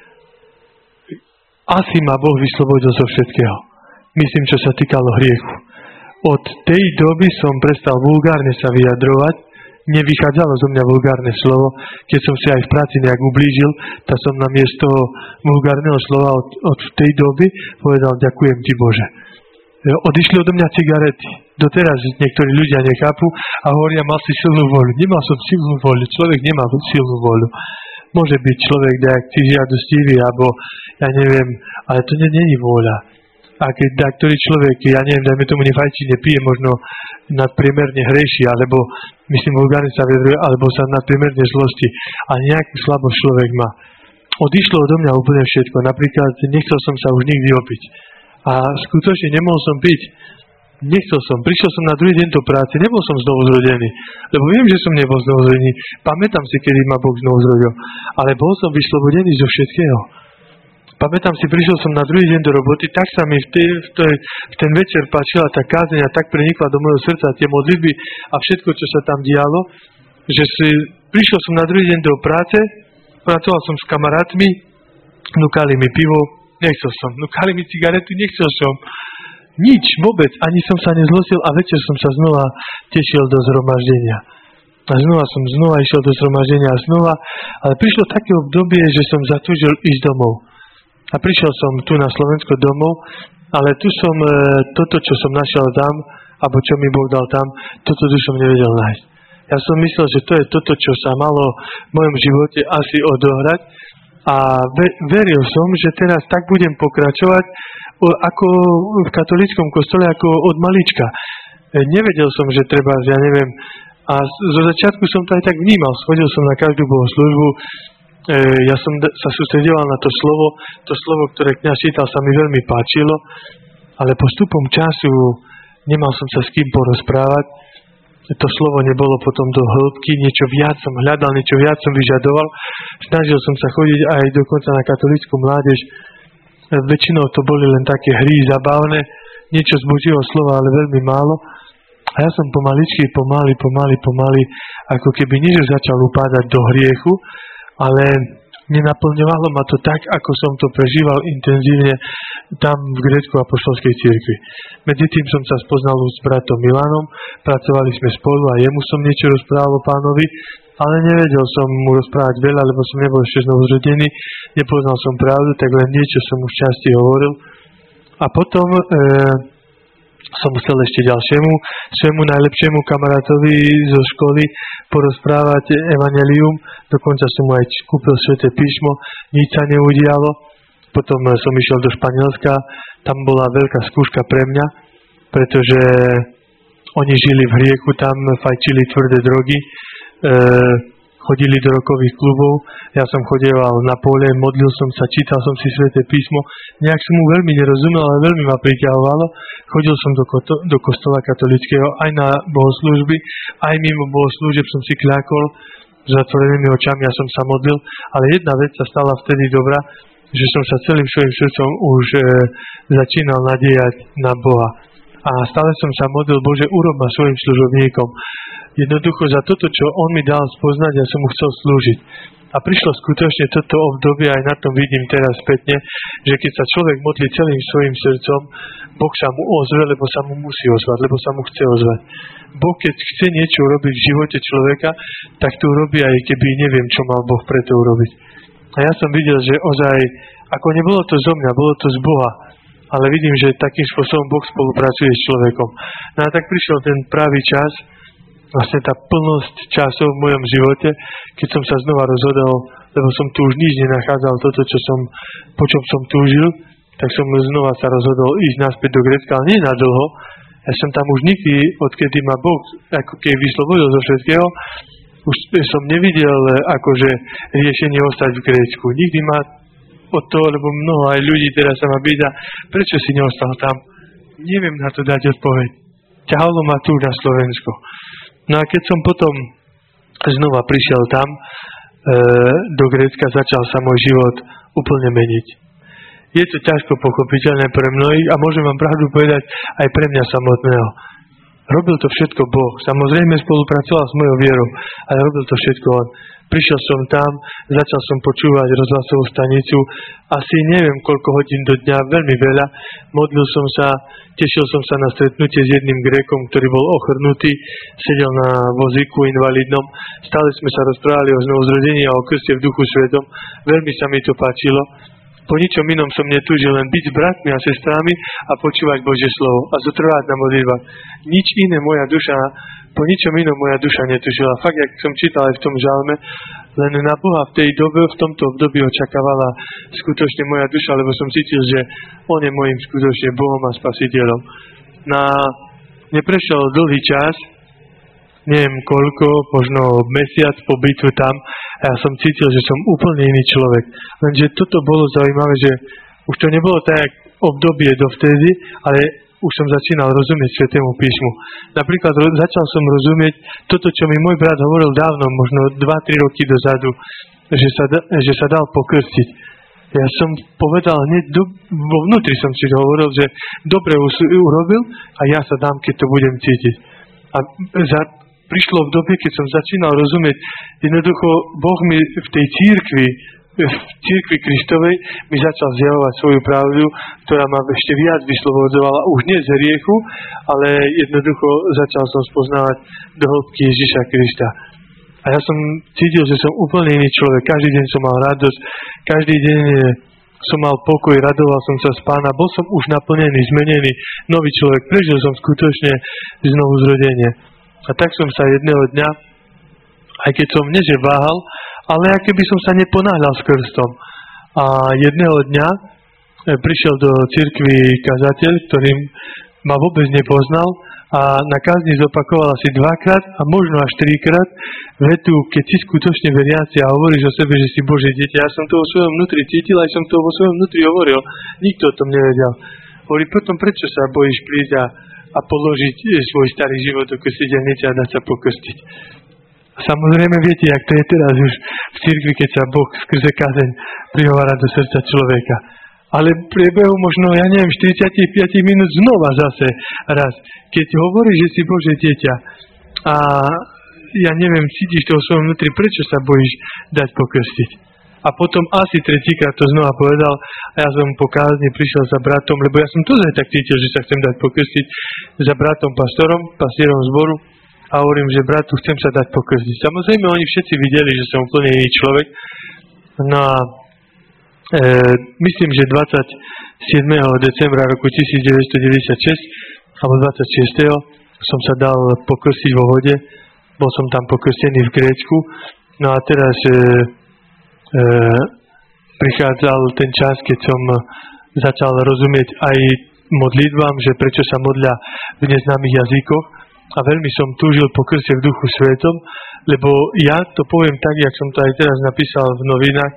Asi ma Boh vyslobodil zo všetkého. Myslím, čo sa týkalo hriechu. Od tej doby som prestal vulgárne sa vyjadrovať, nevychádzalo zo mňa vulgárne slovo. Keď som si aj v práci nejak ublížil, tak som namiesto vulgárneho slova od tej doby povedal ďakujem ti Bože. Odišli odo mňa cigarety. Doteraz niektorí ľudia nechápu a hovoria, mal si silnú voľu. Nemal som silnú voľu. Človek nemá silnú voľu. Môže byť človek nejak žiadostivý, alebo ja neviem, ale to nie je vôľa. A keď ktorý človek, ja neviem, dajme tomu nefajčí, nepije, možno nadpriemerne hreší, alebo myslím vulgárne sa vyjadruje, alebo sa nadpriemerne zlosti a nejakú slabosť človek má. Odišlo odo mňa úplne všetko. Napríklad nechcel som sa už nikdy opiť. A skutočne nemohol som piť. Nechcel som. Prišiel som na druhý deň do práce, nebol som znovu zrodený. Lebo viem, že som nebol znovu zrodený. Pamätám si, kedy ma Boh znovu zrodil. Ale bol som vyslobodený zo všetkého. Pamätám si, prišiel som na druhý deň do roboty, tak sa mi v ten večer páčila tá kázeň a tak prenikla do môjho srdca tie modlitby a všetko, čo sa tam dialo, že prišiel som na druhý deň do práce, pracoval som s kamarátmi, nukali mi pivo, nechcel som. Nukali mi cigaretu, nechcel som. Nič, vôbec, ani som sa nezlosil a večer som sa znova tešil do zhromaždenia. A znova išiel do zhromaždenia a znova, ale prišlo také obdobie, že som zatúžil ísť domov. A prišiel som tu na Slovensko domov, ale tu som toto, čo som našiel tam, alebo čo mi Boh dal tam, toto tu som nevedel nájsť. Ja som myslel, že to je toto, čo sa malo v mojom živote asi odohrať a veril som, že teraz tak budem pokračovať ako v katolíckom kostole, ako od malička. Nevedel som, že treba, ja neviem, a zo začiatku som to aj tak vnímal. Chodil som na každú bohoslúžbu, ja som sa sústredoval na to slovo, ktoré kňaz čítal, sa mi veľmi páčilo, ale postupom času nemal som sa s kým porozprávať. To slovo nebolo potom do hĺbky, niečo viac som hľadal, niečo viac som vyžadoval. Snažil som sa chodiť aj dokonca na katolícku mládež. Väčšinou to boli len také hry zabavné, niečo z Božieho slova, ale veľmi málo. A ja som pomaly, ako keby nie že začal upádať do hriechu, ale nenaplňovalo ma to tak, ako som to prežíval intenzívne tam v grécko-apoštolskej cirkvi. Medzi tým som sa spoznal s bratom Milanom, pracovali sme spolu a jemu som niečo rozprával o Pánovi, ale nevedel som mu rozprávať veľa, lebo som nebol ešte znovuzrodený, nepoznal som pravdu, tak len niečo som mu v časti hovoril. A potom som musel ešte svojmu najlepšiemu kamarátovi zo školy porozprávať evanjelium, dokonca som mu aj kúpil Sväté písmo, nič sa neudialo. Potom som išiel do Španielska, tam bola veľká skúška pre mňa, pretože oni žili v hriechu, tam fajčili tvrdé drogy, chodili do rokových klubov, ja som chodieval na pole, modlil som sa, čítal som si Sväté písmo, nejak som mu veľmi nerozumel, ale veľmi ma priťahovalo. Chodil som do kostola katolíckeho aj na bohoslúžby, aj mimo bohoslúžeb som si kľakol s zatvorenými očami, ja som sa modlil, ale jedna vec sa stala vtedy dobrá, že som sa celým svojím srdcom už začínal nadejať na Boha. A stále som sa modlil, Bože, urob ma svojim služobníkom. Jednoducho za toto, čo on mi dal spoznať, ja som mu chcel slúžiť. A prišlo skutočne toto obdobie, aj na tom vidím teraz spätne, že keď sa človek modlí celým svojim srdcom, Boh sa mu ozve, lebo sa mu musí ozvať, lebo sa mu chce ozvať. Boh, keď chce niečo urobiť v živote človeka, tak to urobí aj keby neviem, čo mal Boh preto urobiť. A ja som videl, že ozaj, ako nebolo to zo mňa, bolo to z Boha, ale vidím, že takým spôsobom Boh spolupracuje s človekom. No a tak prišiel ten pravý čas, vlastne tá plnosť časov v mojom živote, keď som sa znova rozhodol, lebo som tu už nič nenachádzal, toto, po čom som túžil, tak som znova sa rozhodol ísť naspäť do Grécka, ale nie na dlho. Ja som tam už nikdy, odkedy ma Boh ako keď vyslobodil zo všetkého, už som nevidel akože riešenie ostať v Grécku. Nikdy ma od toho, lebo mnoho aj ľudí teraz sa ma pýta, prečo si neostal tam? Neviem na to dať odpoveď. Ťahalo ma tu na Slovensko. No a keď som potom znova prišiel tam do Grécka, začal sa môj život úplne meniť. Je to ťažko pochopiteľné pre mnohých a môžem vám pravdu povedať aj pre mňa samotného. Robil to všetko Boh. Samozrejme spolupracoval s mojou vierou, ale robil to všetko on. Prišiel som tam, začal som počúvať rozhlasovú stanicu, asi neviem koľko hodín do dňa, veľmi veľa. Modlil som sa, tešil som sa na stretnutie s jedným Grékom, ktorý bol ochrnutý, sedel na vozíku invalidnom. Stále sme sa rozprávali o znovuzrodení a o krste v Duchu Svetom. Veľmi sa mi to páčilo. Po ničom inom som netúžil, len byť s bratmi a sestrami a počúvať Božie slovo a zotrvať na modlitbách. Nič iné po ničom inom moja duša netúžila. Fakt, jak som čítal aj v tom žalme, Len na Boha v tej dobe, v tomto období očakávala skutočne moja duša, lebo som cítil, že On je mojím skutočne Bohom a Spasiteľom. Neprešiel dlhý čas, neviem koľko, možno mesiac pobytu tam a ja som cítil, že som úplne iný človek. Lenže toto bolo zaujímavé, že už to nebolo tak obdobie dovtedy, ale už som začínal rozumieť Svätému písmu. Napríklad začal som rozumieť toto, čo mi môj brat hovoril dávno, možno 2-3 roky dozadu, že sa dal pokrstiť. Ja som povedal hneď, vo vnútri som si hovoril, že dobre urobil a ja sa dám, keď to budem cítiť. A prišlo v dobe, keď som začínal rozumieť, jednoducho Boh mi v tej církvi Kristovej mi začal zjavovať svoju pravdu, ktorá ma ešte viac vyslobodzovala už nie z hriechu, ale jednoducho začal som spoznávať do hĺbky Ježiša Krista. A ja som cítil, že som úplne iný človek. Každý deň som mal radosť, každý deň som mal pokoj, radoval som sa z Pána, bol som už naplnený, zmenený, nový človek, prežil som skutočne znovu zrodenie. A tak som sa jedného dňa, aj keď som váhal, ale aké by som sa neponáhľal s krstom. A jedného dňa prišiel do cirkvi kazateľ, ktorý ma vôbec nepoznal a na kázni zopakoval asi 2-krát a možno až 3-krát vetu, keď si skutočne veriaci a hovoríš o sebe, že si Božie dieťa. Ja som to vo svojom vnútri cítil, aj som to vo svojom vnútri hovoril. Nikto o tom nevedel. Hovorí, potom prečo sa bojíš prísť a položiť svoj starý život do krstiteľnice a dať sa pokrstiť. Samozrejme viete, jak to je teraz už v cirkvi, keď sa Boh skrze kazeň prihovára do srdca človeka. Ale v priebehu možno, 45 minút znova zase raz. Keď hovoríš, že si Božie dieťa a cítiš to vo svojom vnútri, prečo sa bojíš dať pokrstiť. A potom asi tretíkrát to znova povedal a ja som po kázni prišiel za bratom, lebo ja som to tak cítil, že sa chcem dať pokrstiť za bratom pastierom zboru. A hovorím, že bratu, chcem sa dať pokrstiť. Samozrejme, oni všetci videli, že som úplne iný človek. No a myslím, že 27. decembra roku 1996 alebo 26. som sa dal pokrstiť vo vode. Bol som tam pokrstený v Grécku. No a teraz prichádzal ten čas, keď som začal rozumieť aj modlitbám, že prečo sa modlia v neznámych jazykoch. A veľmi som túžil po krste v Duchu Svetom, lebo ja to poviem tak, jak som to aj teraz napísal v novinách.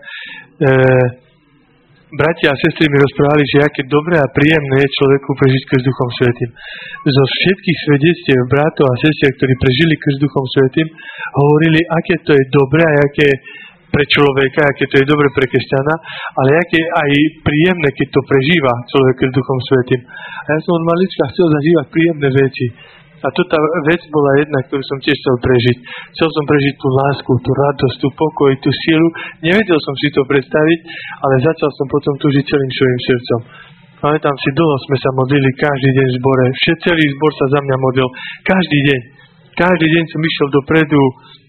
Bratia a sestry mi rozprávali, že aké dobré a príjemné je človeku prežiť krst Duchom Svätým. Zo všetkých svedectiev bratov a sestier, ktorí prežili krst Duchom Svätým, hovorili, aké to je dobré a aké pre človeka, aké to je dobre pre kresťana, ale aké aj príjemné, keď to prežíva človek krst Duchom Svätým. A ja som od malička chcel zažívať príjemné veci. A to tá vec bola jedna, ktorú som tiež chcel prežiť. Chcel som prežiť tú lásku, tú radosť, tú pokoj, tú silu. Nevedel som si to predstaviť, ale začal som potom túžiť celým svojim srdcom. Pamätám si, dlho sme sa modlili každý deň v zbore. Celý zbor sa za mňa modlil. Každý deň. Každý deň som išiel dopredu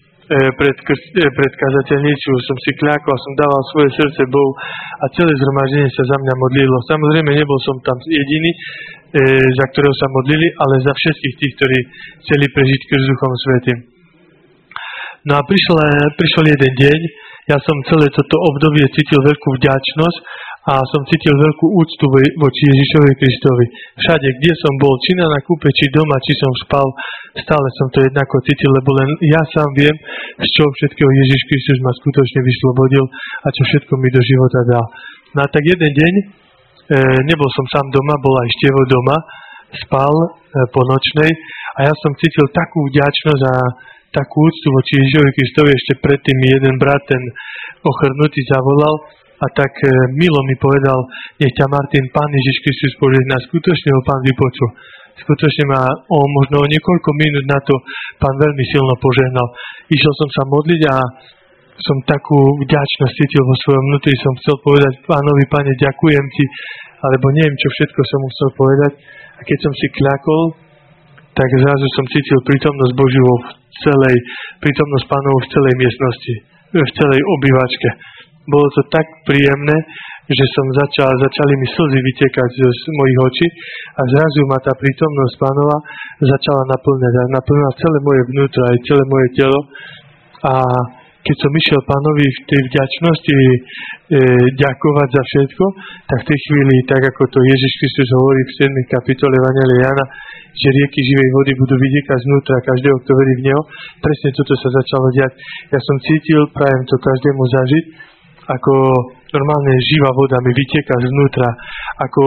pred kazateľnicu, som si kľakol, som dával svoje srdce Bohu a celé zhromaždenie sa za mňa modlilo. Samozrejme, nebol som tam jediný, za ktorého sa modlili, ale za všetkých tých, ktorí chceli prežiť krst Duchom Svätým. No a prišiel jeden deň, ja som celé toto obdobie cítil veľkú vďačnosť a som cítil veľkú úctu voči Ježišovi Kristovi. Všade, kde som bol, či na nákupe, či doma, či som spal, stále som to jednako cítil, lebo len ja sám viem, z čoho všetkého Ježiš Kristus ma skutočne vyslobodil a čo všetko mi do života dal. No a tak jeden deň, nebol som sám doma, bol aj Števo doma, spal po nočnej a ja som cítil takú vďačnosť a takú úctu voči Ježišovi Kristovi. Ešte predtým jeden brat, ten ochrnutý, zavolal a tak milo mi povedal, nech ťa Martin, Pán Ježiš Kristus požehná, skutočne ho Pán vypočul. Skutočne ma možno o niekoľko minút na to Pán veľmi silno požehnal. Išiel som sa modliť a som takú vďačnosť cítil vo svojom vnútri. Som chcel povedať Pánovi, Pane, ďakujem ti, alebo neviem, čo všetko som mu chcel povedať. A keď som si kľakol, tak zrazu som cítil prítomnosť Božiu prítomnosť Pánovu v celej miestnosti, v celej obývačke. Bolo to tak príjemné, že začali mi slzy vytekať z mojich očí a zrazu ma tá prítomnosť Pánova začala naplňať a naplňala celé moje vnútro, aj celé moje telo. A keď som išiel Pánovi v tej vďačnosti ďakovať za všetko, tak v tej chvíli, tak ako to Ježiš Kristus hovorí v 7. kapitole Evanjelia Jána, že rieky živej vody budú vytekať znútra každého, kto verí v Neho. Presne toto sa začalo diať. Ja som cítil, prajem to každému zažiť, ako normálne živá voda mi vyteká znútra, ako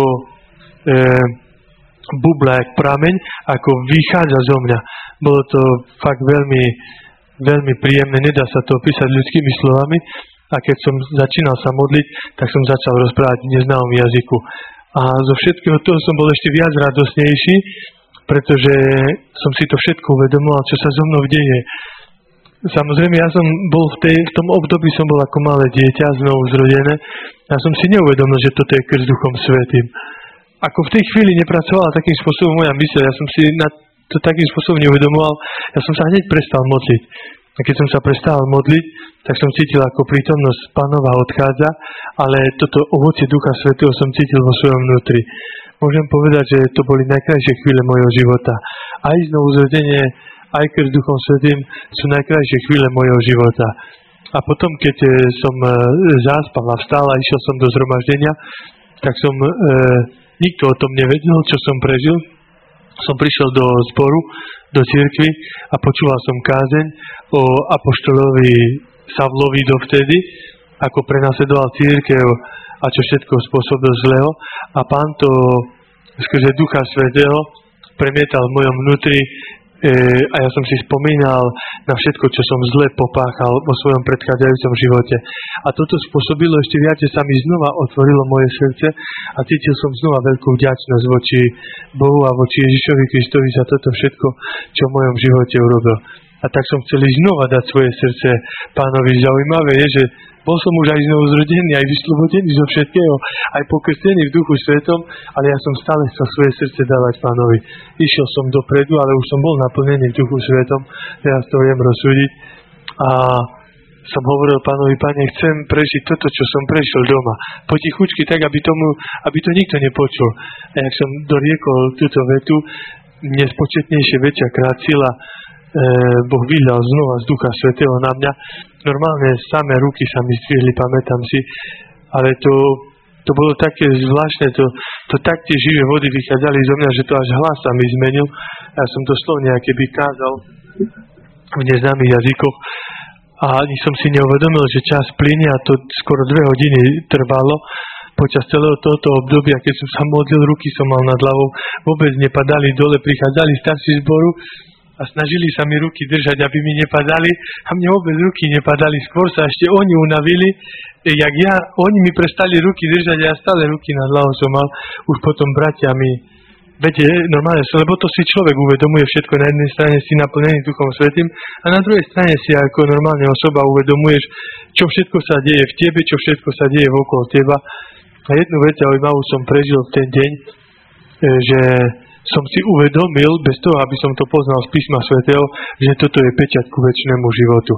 bubla, jak prameň, ako vychádza zo mňa. Bolo to fakt veľmi, veľmi príjemné, nedá sa to opísať ľudskými slovami. A keď som začínal sa modliť, tak som začal rozprávať v neznámom jazyku. A zo všetkého toho som bol ešte viac radosnejší, pretože som si to všetko uvedomoval, čo sa so mnou deje. Samozrejme, ja som bol v tom období som bol ako malé dieťa, znovu zrodené. Ja som si neuvedomil, že toto je krst Duchom Svätým. Ako v tej chvíli nepracovala takým spôsobom moja myseľ, ja som si na to takým spôsobom neuvedomoval, ja som sa hneď prestal modliť. A keď som sa prestal modliť, tak som cítil, ako prítomnosť Pánova odchádza, ale toto ovocie Ducha Svätého som cítil vo svojom vnútri. Môžem povedať, že to boli najkrajšie chvíle mojho života. Aj znovuzrodenie, aj krst Duchom Svätým sú najkrajšie chvíle mojho života. A potom, keď som zaspal a vstal a išiel som do zhromaždenia, tak som nikto o tom nevedel, čo som prežil. Som prišiel do zboru, do cirkvi a počúval som kázeň o apoštolovi Savlovi dovtedy, ako prenasledoval cirkev a čo všetko spôsobil zlého. A Pán to skrze Ducha Svätého premietal v mojom vnútri a ja som si spomínal na všetko, čo som zle popáchal vo svojom predchádzajúcom živote. A toto spôsobilo ešte viac, že sa mi znova otvorilo moje srdce a cítil som znova veľkú vďačnosť voči Bohu a voči Ježišovi Kristovi za toto všetko, čo v mojom živote urobil. A tak som chcel znova dať svoje srdce Pánovi. Zaujímavé je, že bol som už aj znovu zrodený, aj vyslobodený zo všetkého, aj pokrstený v Duchu Svetom, ale ja som stále chcel svoje srdce dávať Pánovi. Išiel som dopredu, ale už som bol naplnený v Duchu Svetom, teraz to viem rozsúdiť. A som hovoril Pánovi: Pane, chcem prežiť toto, čo som prešiel doma. Potichučky, tak, aby to nikto nepočul. A jak som doriekol túto vetu, nespočetnejšie väčšia krát sila Boh vyľal znova z Ducha Svätého na mňa. Normálne samé ruky sa mi zdvihli, pamätám si, ale to bolo také zvláštne, to tak tie živé vody vychádzali zo mňa, že to až hlas sa mi zmenil. Ja som doslovne akéby kázal v neznámych jazykoch a ani som si neuvedomil, že čas plynie a to skoro 2 hodiny trvalo. Počas celého tohoto obdobia, keď som sa modlil, ruky som mal nad hlavou, vôbec nepadali dole, prichádzali starší zboru a snažili sa mi ruky držať, aby mi nepadali, a mne vôbec ruky nepadali. Skôr sa ešte oni unavili, jak ja, oni mi prestali ruky držať a ja stále ruky nad hlavou som mal. Už potom bratia mi, viete, normálne, lebo to si človek uvedomuje všetko. Na jednej strane si naplnený Duchom Svätým a na druhej strane si ako normálne osoba uvedomuješ, čo všetko sa deje v tebe, čo všetko sa deje okolo teba. A jednu vec zaujímavú som prežil v ten deň, že som si uvedomil, bez toho, aby som to poznal z Písma Svätého, že toto je pečať ku večnému životu.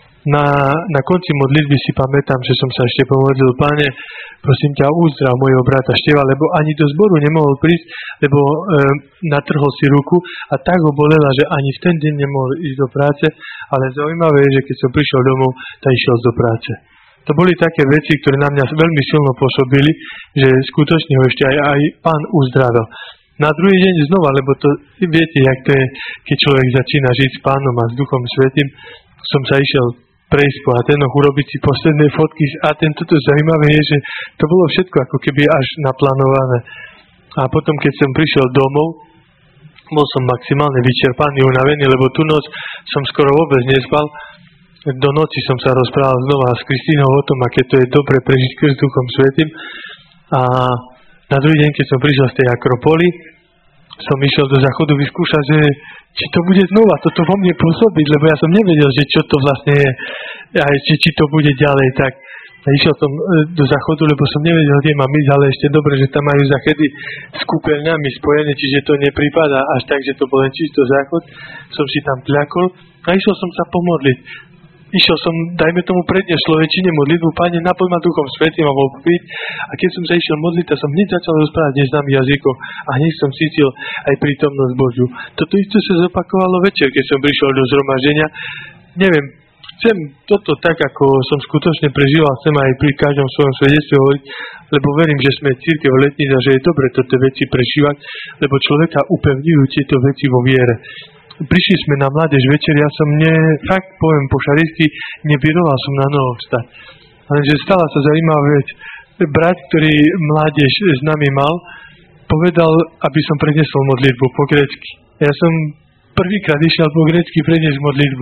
Na konci modlitby si pamätám, že som sa ešte pomodlil: Pane, prosím ťa, uzdrav mojho brata Števa, lebo ani do zboru nemohol prísť, lebo natrhol si ruku a tak ho bolela, že ani v ten deň nemohol ísť do práce, ale zaujímavé je, že keď som prišiel domov, tak išiel do práce. To boli také veci, ktoré na mňa veľmi silno pôsobili, že skutočne ho ešte aj Pán uzdravil. Na druhý deň znova, lebo to viete, jak to je, keď človek začína žiť s Pánom a s Duchom Svätým, som sa išiel prejsť po Aténoch, urobiť si posledné fotky z Atén. Toto zaujímavé je, že to bolo všetko ako keby až naplánované. A potom, keď som prišiel domov, bol som maximálne vyčerpaný, unavený, lebo tú noc som skoro vôbec nespal. Do noci som sa rozprával znova s Kristínou o tom, aké to je dobre prežiť krst Duchom Svätým. A na druhý deň, keď som prišiel z tej Akropoly, som išiel do záchodu vyskúšať, že či to bude znova toto vo mne pôsobiť, lebo ja som nevedel, že čo to vlastne je a či to bude ďalej. Tak išiel som do záchodu, lebo som nevedel, kde mám ísť, ale ešte dobre, že tam majú záchody s kúpeľňami spojené, čiže to nepripadá až tak, že to bol len čisto záchod. Som si tam kľakol a išiel som sa pomodliť. Išiel som, dajme tomu predne človečine modlitbu: Pane, naplň ma Duchom Svätým a vopíť. A keď som sa išiel modliť, tak som hneď začal rozprávať neznámy jazykom a hneď som cítil aj prítomnosť Božiu. Toto isté sa zopakovalo večer, keď som prišiel do zhromaždenia. Neviem, chcem toto tak, ako som skutočne prežíval, chcem aj pri každom svojom svedectve hovoriť, lebo verím, že sme cirkev Letnica, že je dobre toto veci prežívať, lebo človeka upevňujú tieto veci vo viere. Prišli sme na mládež večer, ja som fakt poviem po šarísky, nevyroval som na noho vstať. Lenže stala sa zaujímavá vec. Brat, ktorý mládež s nami mal, povedal, aby som prednesol modlitbu po grécky. Ja som prvýkrát išiel po grécky predniesť modlitbu.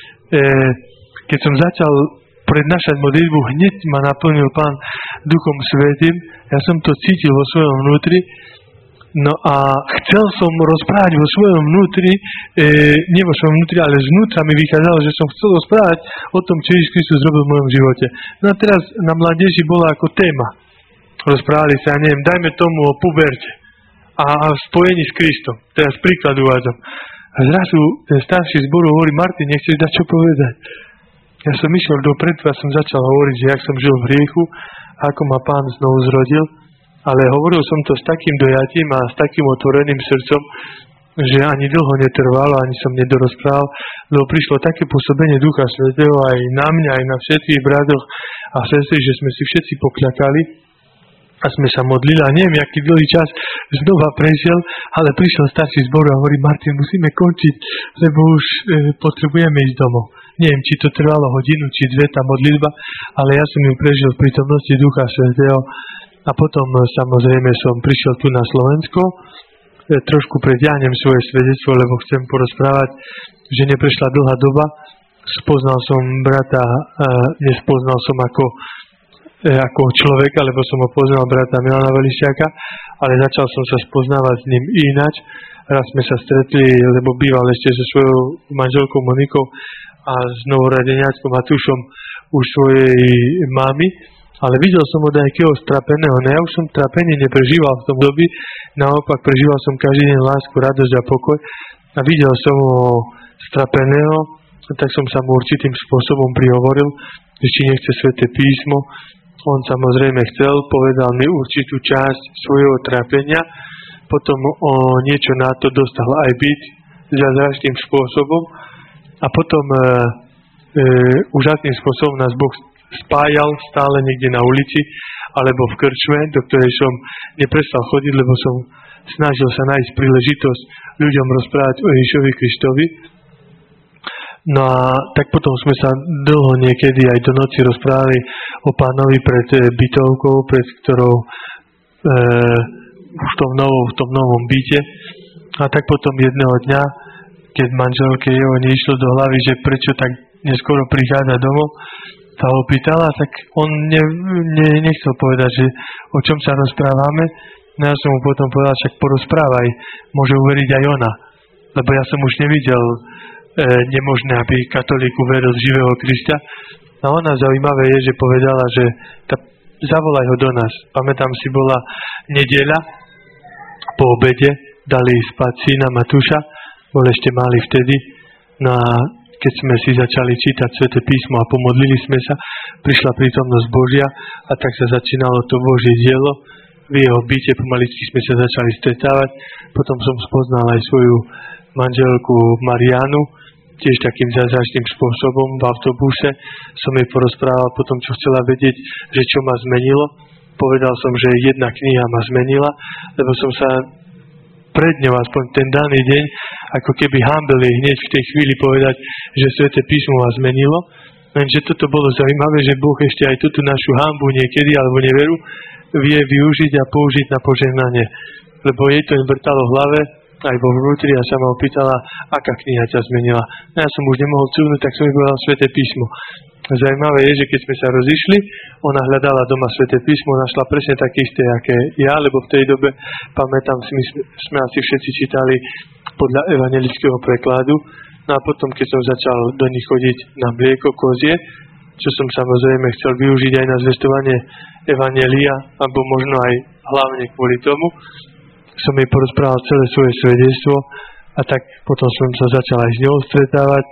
Keď som začal prednášať modlitbu, hneď ma naplnil Pán Duchom Svätým. Ja som to cítil vo svojom vnútri. No a chcel som rozprávať vo svojom vnútri, nie vo svojom vnútri, ale zvnútra mi vychádzalo, že som chcel rozprávať o tom, čo Ježiš Kristus zrobil v mojom živote. No a teraz na mládeži bola ako téma. Rozprávali sa, neviem, dajme tomu o puberte a v spojení s Kristom. Teraz príklad uvádzam. A zrazu ten starší zboru hovorí, Martin, nechceš dať čo povedať? Ja som išiel dopredu a som začal hovoriť, že jak som žil v hriechu, ako ma Pán znovu zrodil, ale hovoril som to s takým dojatím a s takým otvoreným srdcom, že ani dlho netrvalo, ani som nedorozprával, lebo prišlo také pôsobenie Ducha Svätého aj na mňa, aj na všetkých bradoch a sestry, že sme si všetci pokľakali a sme sa modlili a neviem, aký dlhý čas znova prešiel, ale prišiel starší zbor a hovorí, Martin, musíme končiť, lebo už potrebujeme ísť domov. Neviem, či to trvalo hodinu, či dve tá modlitba, ale ja som ju prežil v prítomnosti Ducha Svätého a potom samozrejme som prišiel tu na Slovensko, trošku pretiahnem svoje svedectvo, lebo chcem porozprávať, že neprešla dlhá doba, spoznal som brata, nespoznal som ako človeka, lebo som ho poznal brata Milana Velišťáka, ale začal som sa spoznávať s ním ináč. Raz sme sa stretli, lebo býval ešte so svojou manželkou Monikou a s novoradeniackom Matúšom už svojej mamy, ale videl som ho nejakého strapeného. No ja už som trapenie neprežíval v tom dobi, naopak prežíval som každý deň lásku, radosť a pokoj a videl som ho strapeného, tak som sa mu určitým spôsobom prihovoril, že či nechce Sväté písmo. On samozrejme chcel, povedal mi určitú časť svojho trápenia, potom o niečo na to dostal aj byt zázračným spôsobom a potom úžasným spôsobom nás Boh spájal stále niekde na ulici alebo v krčme, do ktorej som neprestal chodiť, lebo som snažil sa nájsť príležitosť ľuďom rozprávať o Ježišovi Kristovi. No a tak potom sme sa dlho niekedy aj do noci rozprávali o Pánovi pred bytovkou, pred ktorou v tom novom byte. A tak potom jedného dňa, keď manželke jeho neišlo do hlavy, že prečo tak neskoro prichádza domov, sa ho pýtala, tak on nechcel povedať, že o čom sa rozprávame. No ja som mu potom povedal, však porozprávaj, môže uveriť aj ona. Lebo ja som už nevidel nemožné, aby katolík uveril v živého Krista. A ona zaujímavé je, že povedala, že zavolaj ho do nás. Pamätám si, bola nedeľa, po obede dali spať syna Matúša, bol ešte malý vtedy. No a keď sme si začali čítať Sväté písmo a pomodlili sme sa, prišla prítomnosť Božia a tak sa začínalo to Božie dielo. V jeho byte pomaličky sme sa začali stretávať. Potom som spoznal aj svoju manželku Marianu, tiež takým zázračným spôsobom v autobuse. Som jej porozprával potom, čo chcela vedieť, že čo ma zmenilo. Povedal som, že jedna kniha ma zmenila, lebo som sa pred ňou, aspoň ten daný deň, ako keby hanbili hneď v tej chvíli povedať, že Sväté písmo ma zmenilo. Lenže toto bolo zaujímavé, že Boh ešte aj túto našu hanbu niekedy, alebo neveru, vie využiť a použiť na požehnanie. Lebo jej to vrtalo v hlave, aj vo vnútri a sa ma opýtala, aká kniha ťa zmenila. No ja som už nemohol cúvnuť, tak som jej povedal Sväté písmo. Zaujímavé je, že keď sme sa rozišli, ona hľadala doma Sväté písmo, našla presne také isté, aké ja, lebo v tej dobe, pamätám si, sme asi všetci čítali podľa evangelického prekladu. No a potom, keď som začal do nich chodiť na mlieko kozie, čo som samozrejme chcel využiť aj na zvestovanie evangelia, alebo možno aj hlavne kvôli tomu, som jej porozprával celé svoje svedectvo a tak potom som sa začal aj s ňou stretávať.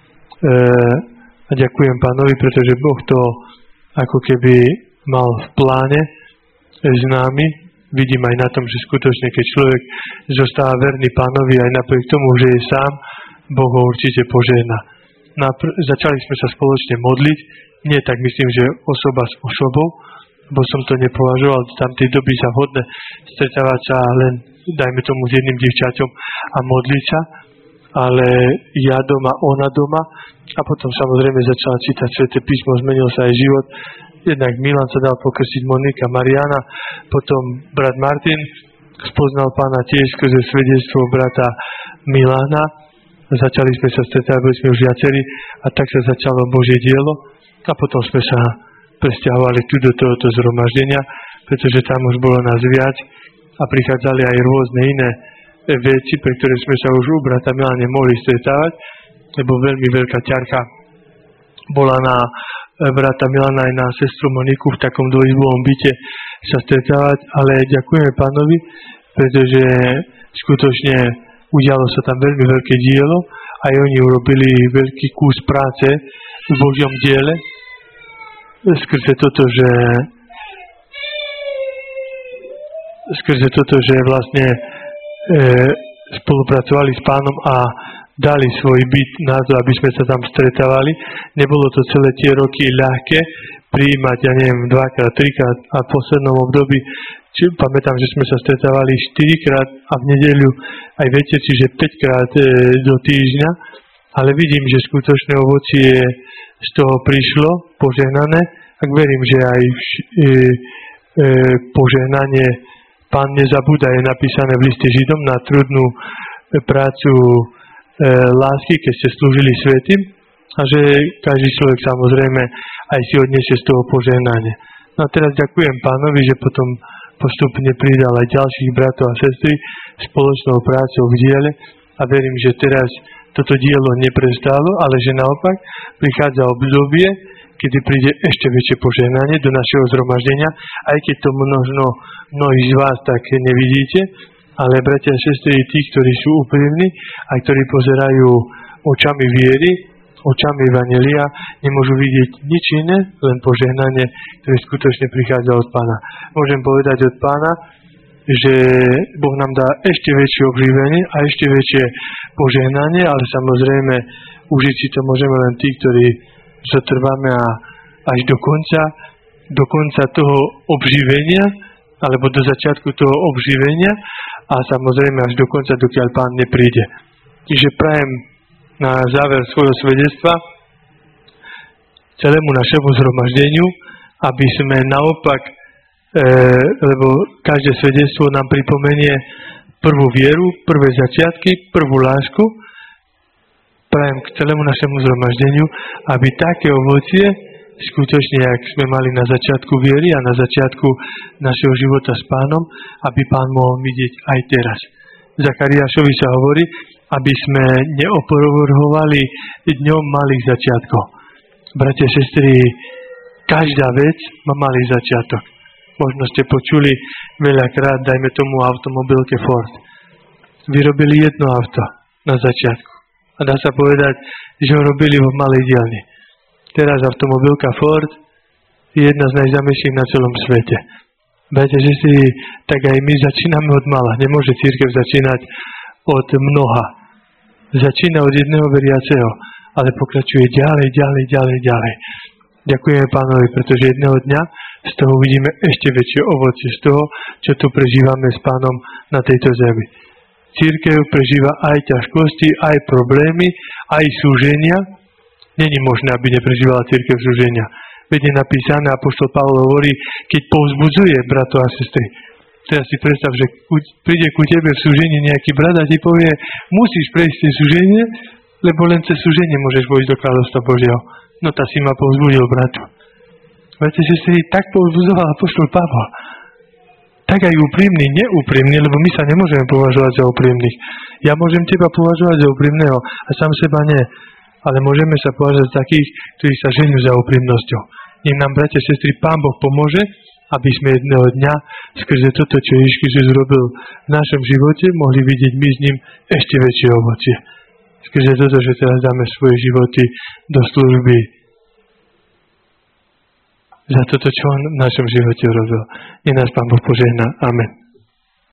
A ďakujem Pánovi, pretože Boh to ako keby mal v pláne s nami. Vidím aj na tom, že skutočne, keď človek zostáva verný Pánovi aj napriek tomu, že je sám, Boh ho určite požehná. začali sme sa spoločne modliť, nie tak myslím, že osoba s osobou, lebo som to nepovažoval v tamtej doby za vhodné stretávať sa len, dajme tomu, s jedným dievčaťom a modliť sa, ale ja doma, ona doma a potom samozrejme začala čítať Sväté písmo, zmenil sa aj život. Jednak Milan sa dal pokrstiť, Monika, Mariana, potom brat Martin spoznal Pána tiež skrze svedectvo brata Milana. Začali sme sa stretávať, boli sme už viacerí a tak sa začalo Božie dielo a potom sme sa presťahovali tu do tohoto zhromaždenia, pretože tam už bolo nás viac a prichádzali aj rôzne iné veci, pre ktoré sme sa už u brata Milana nemohli stretávať, lebo veľmi veľká ťarcha bola na brata Milana aj na sestru Moniku v takom dvojizbovom byte sa stretávať, ale ďakujeme Pánovi, pretože skutočne udialo sa tam veľmi veľké dielo, aj oni urobili veľký kus práce v Božom diele, skrze toto, že vlastne spolupracovali s Pánom a dali svoj byt na to, aby sme sa tam stretávali. Nebolo to celé tie roky ľahké prijímať, ja neviem, 2-krát, 3-krát a v poslednom období, pamätám, že sme sa stretávali 4-krát a v nedeľu aj večer, čiže 5-krát do týždňa, ale vidím, že skutočné ovocie z toho prišlo, požehnané, tak verím, že aj požehnanie Pán nezabúda, je napísané v liste Židom na trudnú prácu lásky, keď ste slúžili svätým a že každý človek samozrejme aj si odniesie z toho požehnanie. No a teraz ďakujem Pánovi, že potom postupne pridal aj ďalších bratov a sestry spoločnou prácou v diele a verím, že teraz toto dielo neprestálo, ale že naopak prichádza obdobie, kedy príde ešte väčšie požehnanie do našeho zhromaždenia, aj keď to možno mnohí z vás tak nevidíte, ale bratia a sestry, tí, ktorí sú úprimní a ktorí pozerajú očami viery, očami evanjelia, nemôžu vidieť nič iné, len požehnanie, ktoré skutočne prichádza od Pána. Môžem povedať od Pána, že Boh nám dá ešte väčšie obživenie a ešte väčšie požehnanie, ale samozrejme užiť si to môžeme len tí, ktorí zatrváme až do konca toho obživenia, alebo do začiatku toho obživenia a samozrejme až do konca, dokiaľ Pán nepríde. Čiže prajem na záver svojho svedectva celému našemu zhromaždeniu, aby sme naopak, lebo každé svedectvo nám pripomenie prvú vieru, prvé začiatky, prvú lásku. Prajem k celému našemu zhromaždeniu, aby také ovocie, skutočne, jak sme mali na začiatku viery a na začiatku našeho života s Pánom, aby Pán mohol vidieť aj teraz. Zachariášovi sa hovorí, aby sme neopovrhovali dňom malých začiatkov. Bratia a sestry, každá vec má malý začiatok. Možno ste počuli veľakrát, dajme tomu automobilke Ford. Vyrobili jedno auto na začiatku. A dá sa povedať, že ho robili v malej dielni. Teraz automobilka Ford je jedna z najznámejších na celom svete. Bratia, že si, tak aj my začíname od mala. Nemôže cirkev začínať od mnoha. Začína od jedného veriaceho, ale pokračuje ďalej. Ďakujeme Pánovi, pretože jedného dňa z toho uvidíme ešte väčšie ovocie z toho, čo tu prežívame s Pánom na tejto zemi. Cirkev prežíva aj ťažkosti, aj problémy, aj súženia. Není možné, aby neprežívala cirkev súženia. Veď je napísané, apoštol Pavol hovorí, keď povzbudzuje bratov a sestry. Teraz si predstav, že príde ku tebe v súžení nejaký brat a ti povie, musíš prejsť cez súženie, lebo len cez súženie môžeš vojsť do kráľovstva Božieho. No tá si ma povzbudil, bratu. Bratia a sestry, tak povzbudzoval apoštol Pavol. Tak aj úprimný, neúprimný, lebo my sa nemôžeme považovať za úprimných. Ja môžem teba považovať za úprimného a sám seba nie. Ale môžeme sa považovať za takých, ktorí sa ženú za úprimnosťou. Nech nám, bratia a sestry, Pán Boh pomôže, aby sme jedného dňa skrze toto, čo Ježiš Kristus zrobil v našom živote, mohli vidieť my s ním ešte väčšie ovocie. Skrze toto, že teraz dáme svoje životy do služby za toto, čo on v našom živote robil. Nech nás Pán Boh požehná. Amen.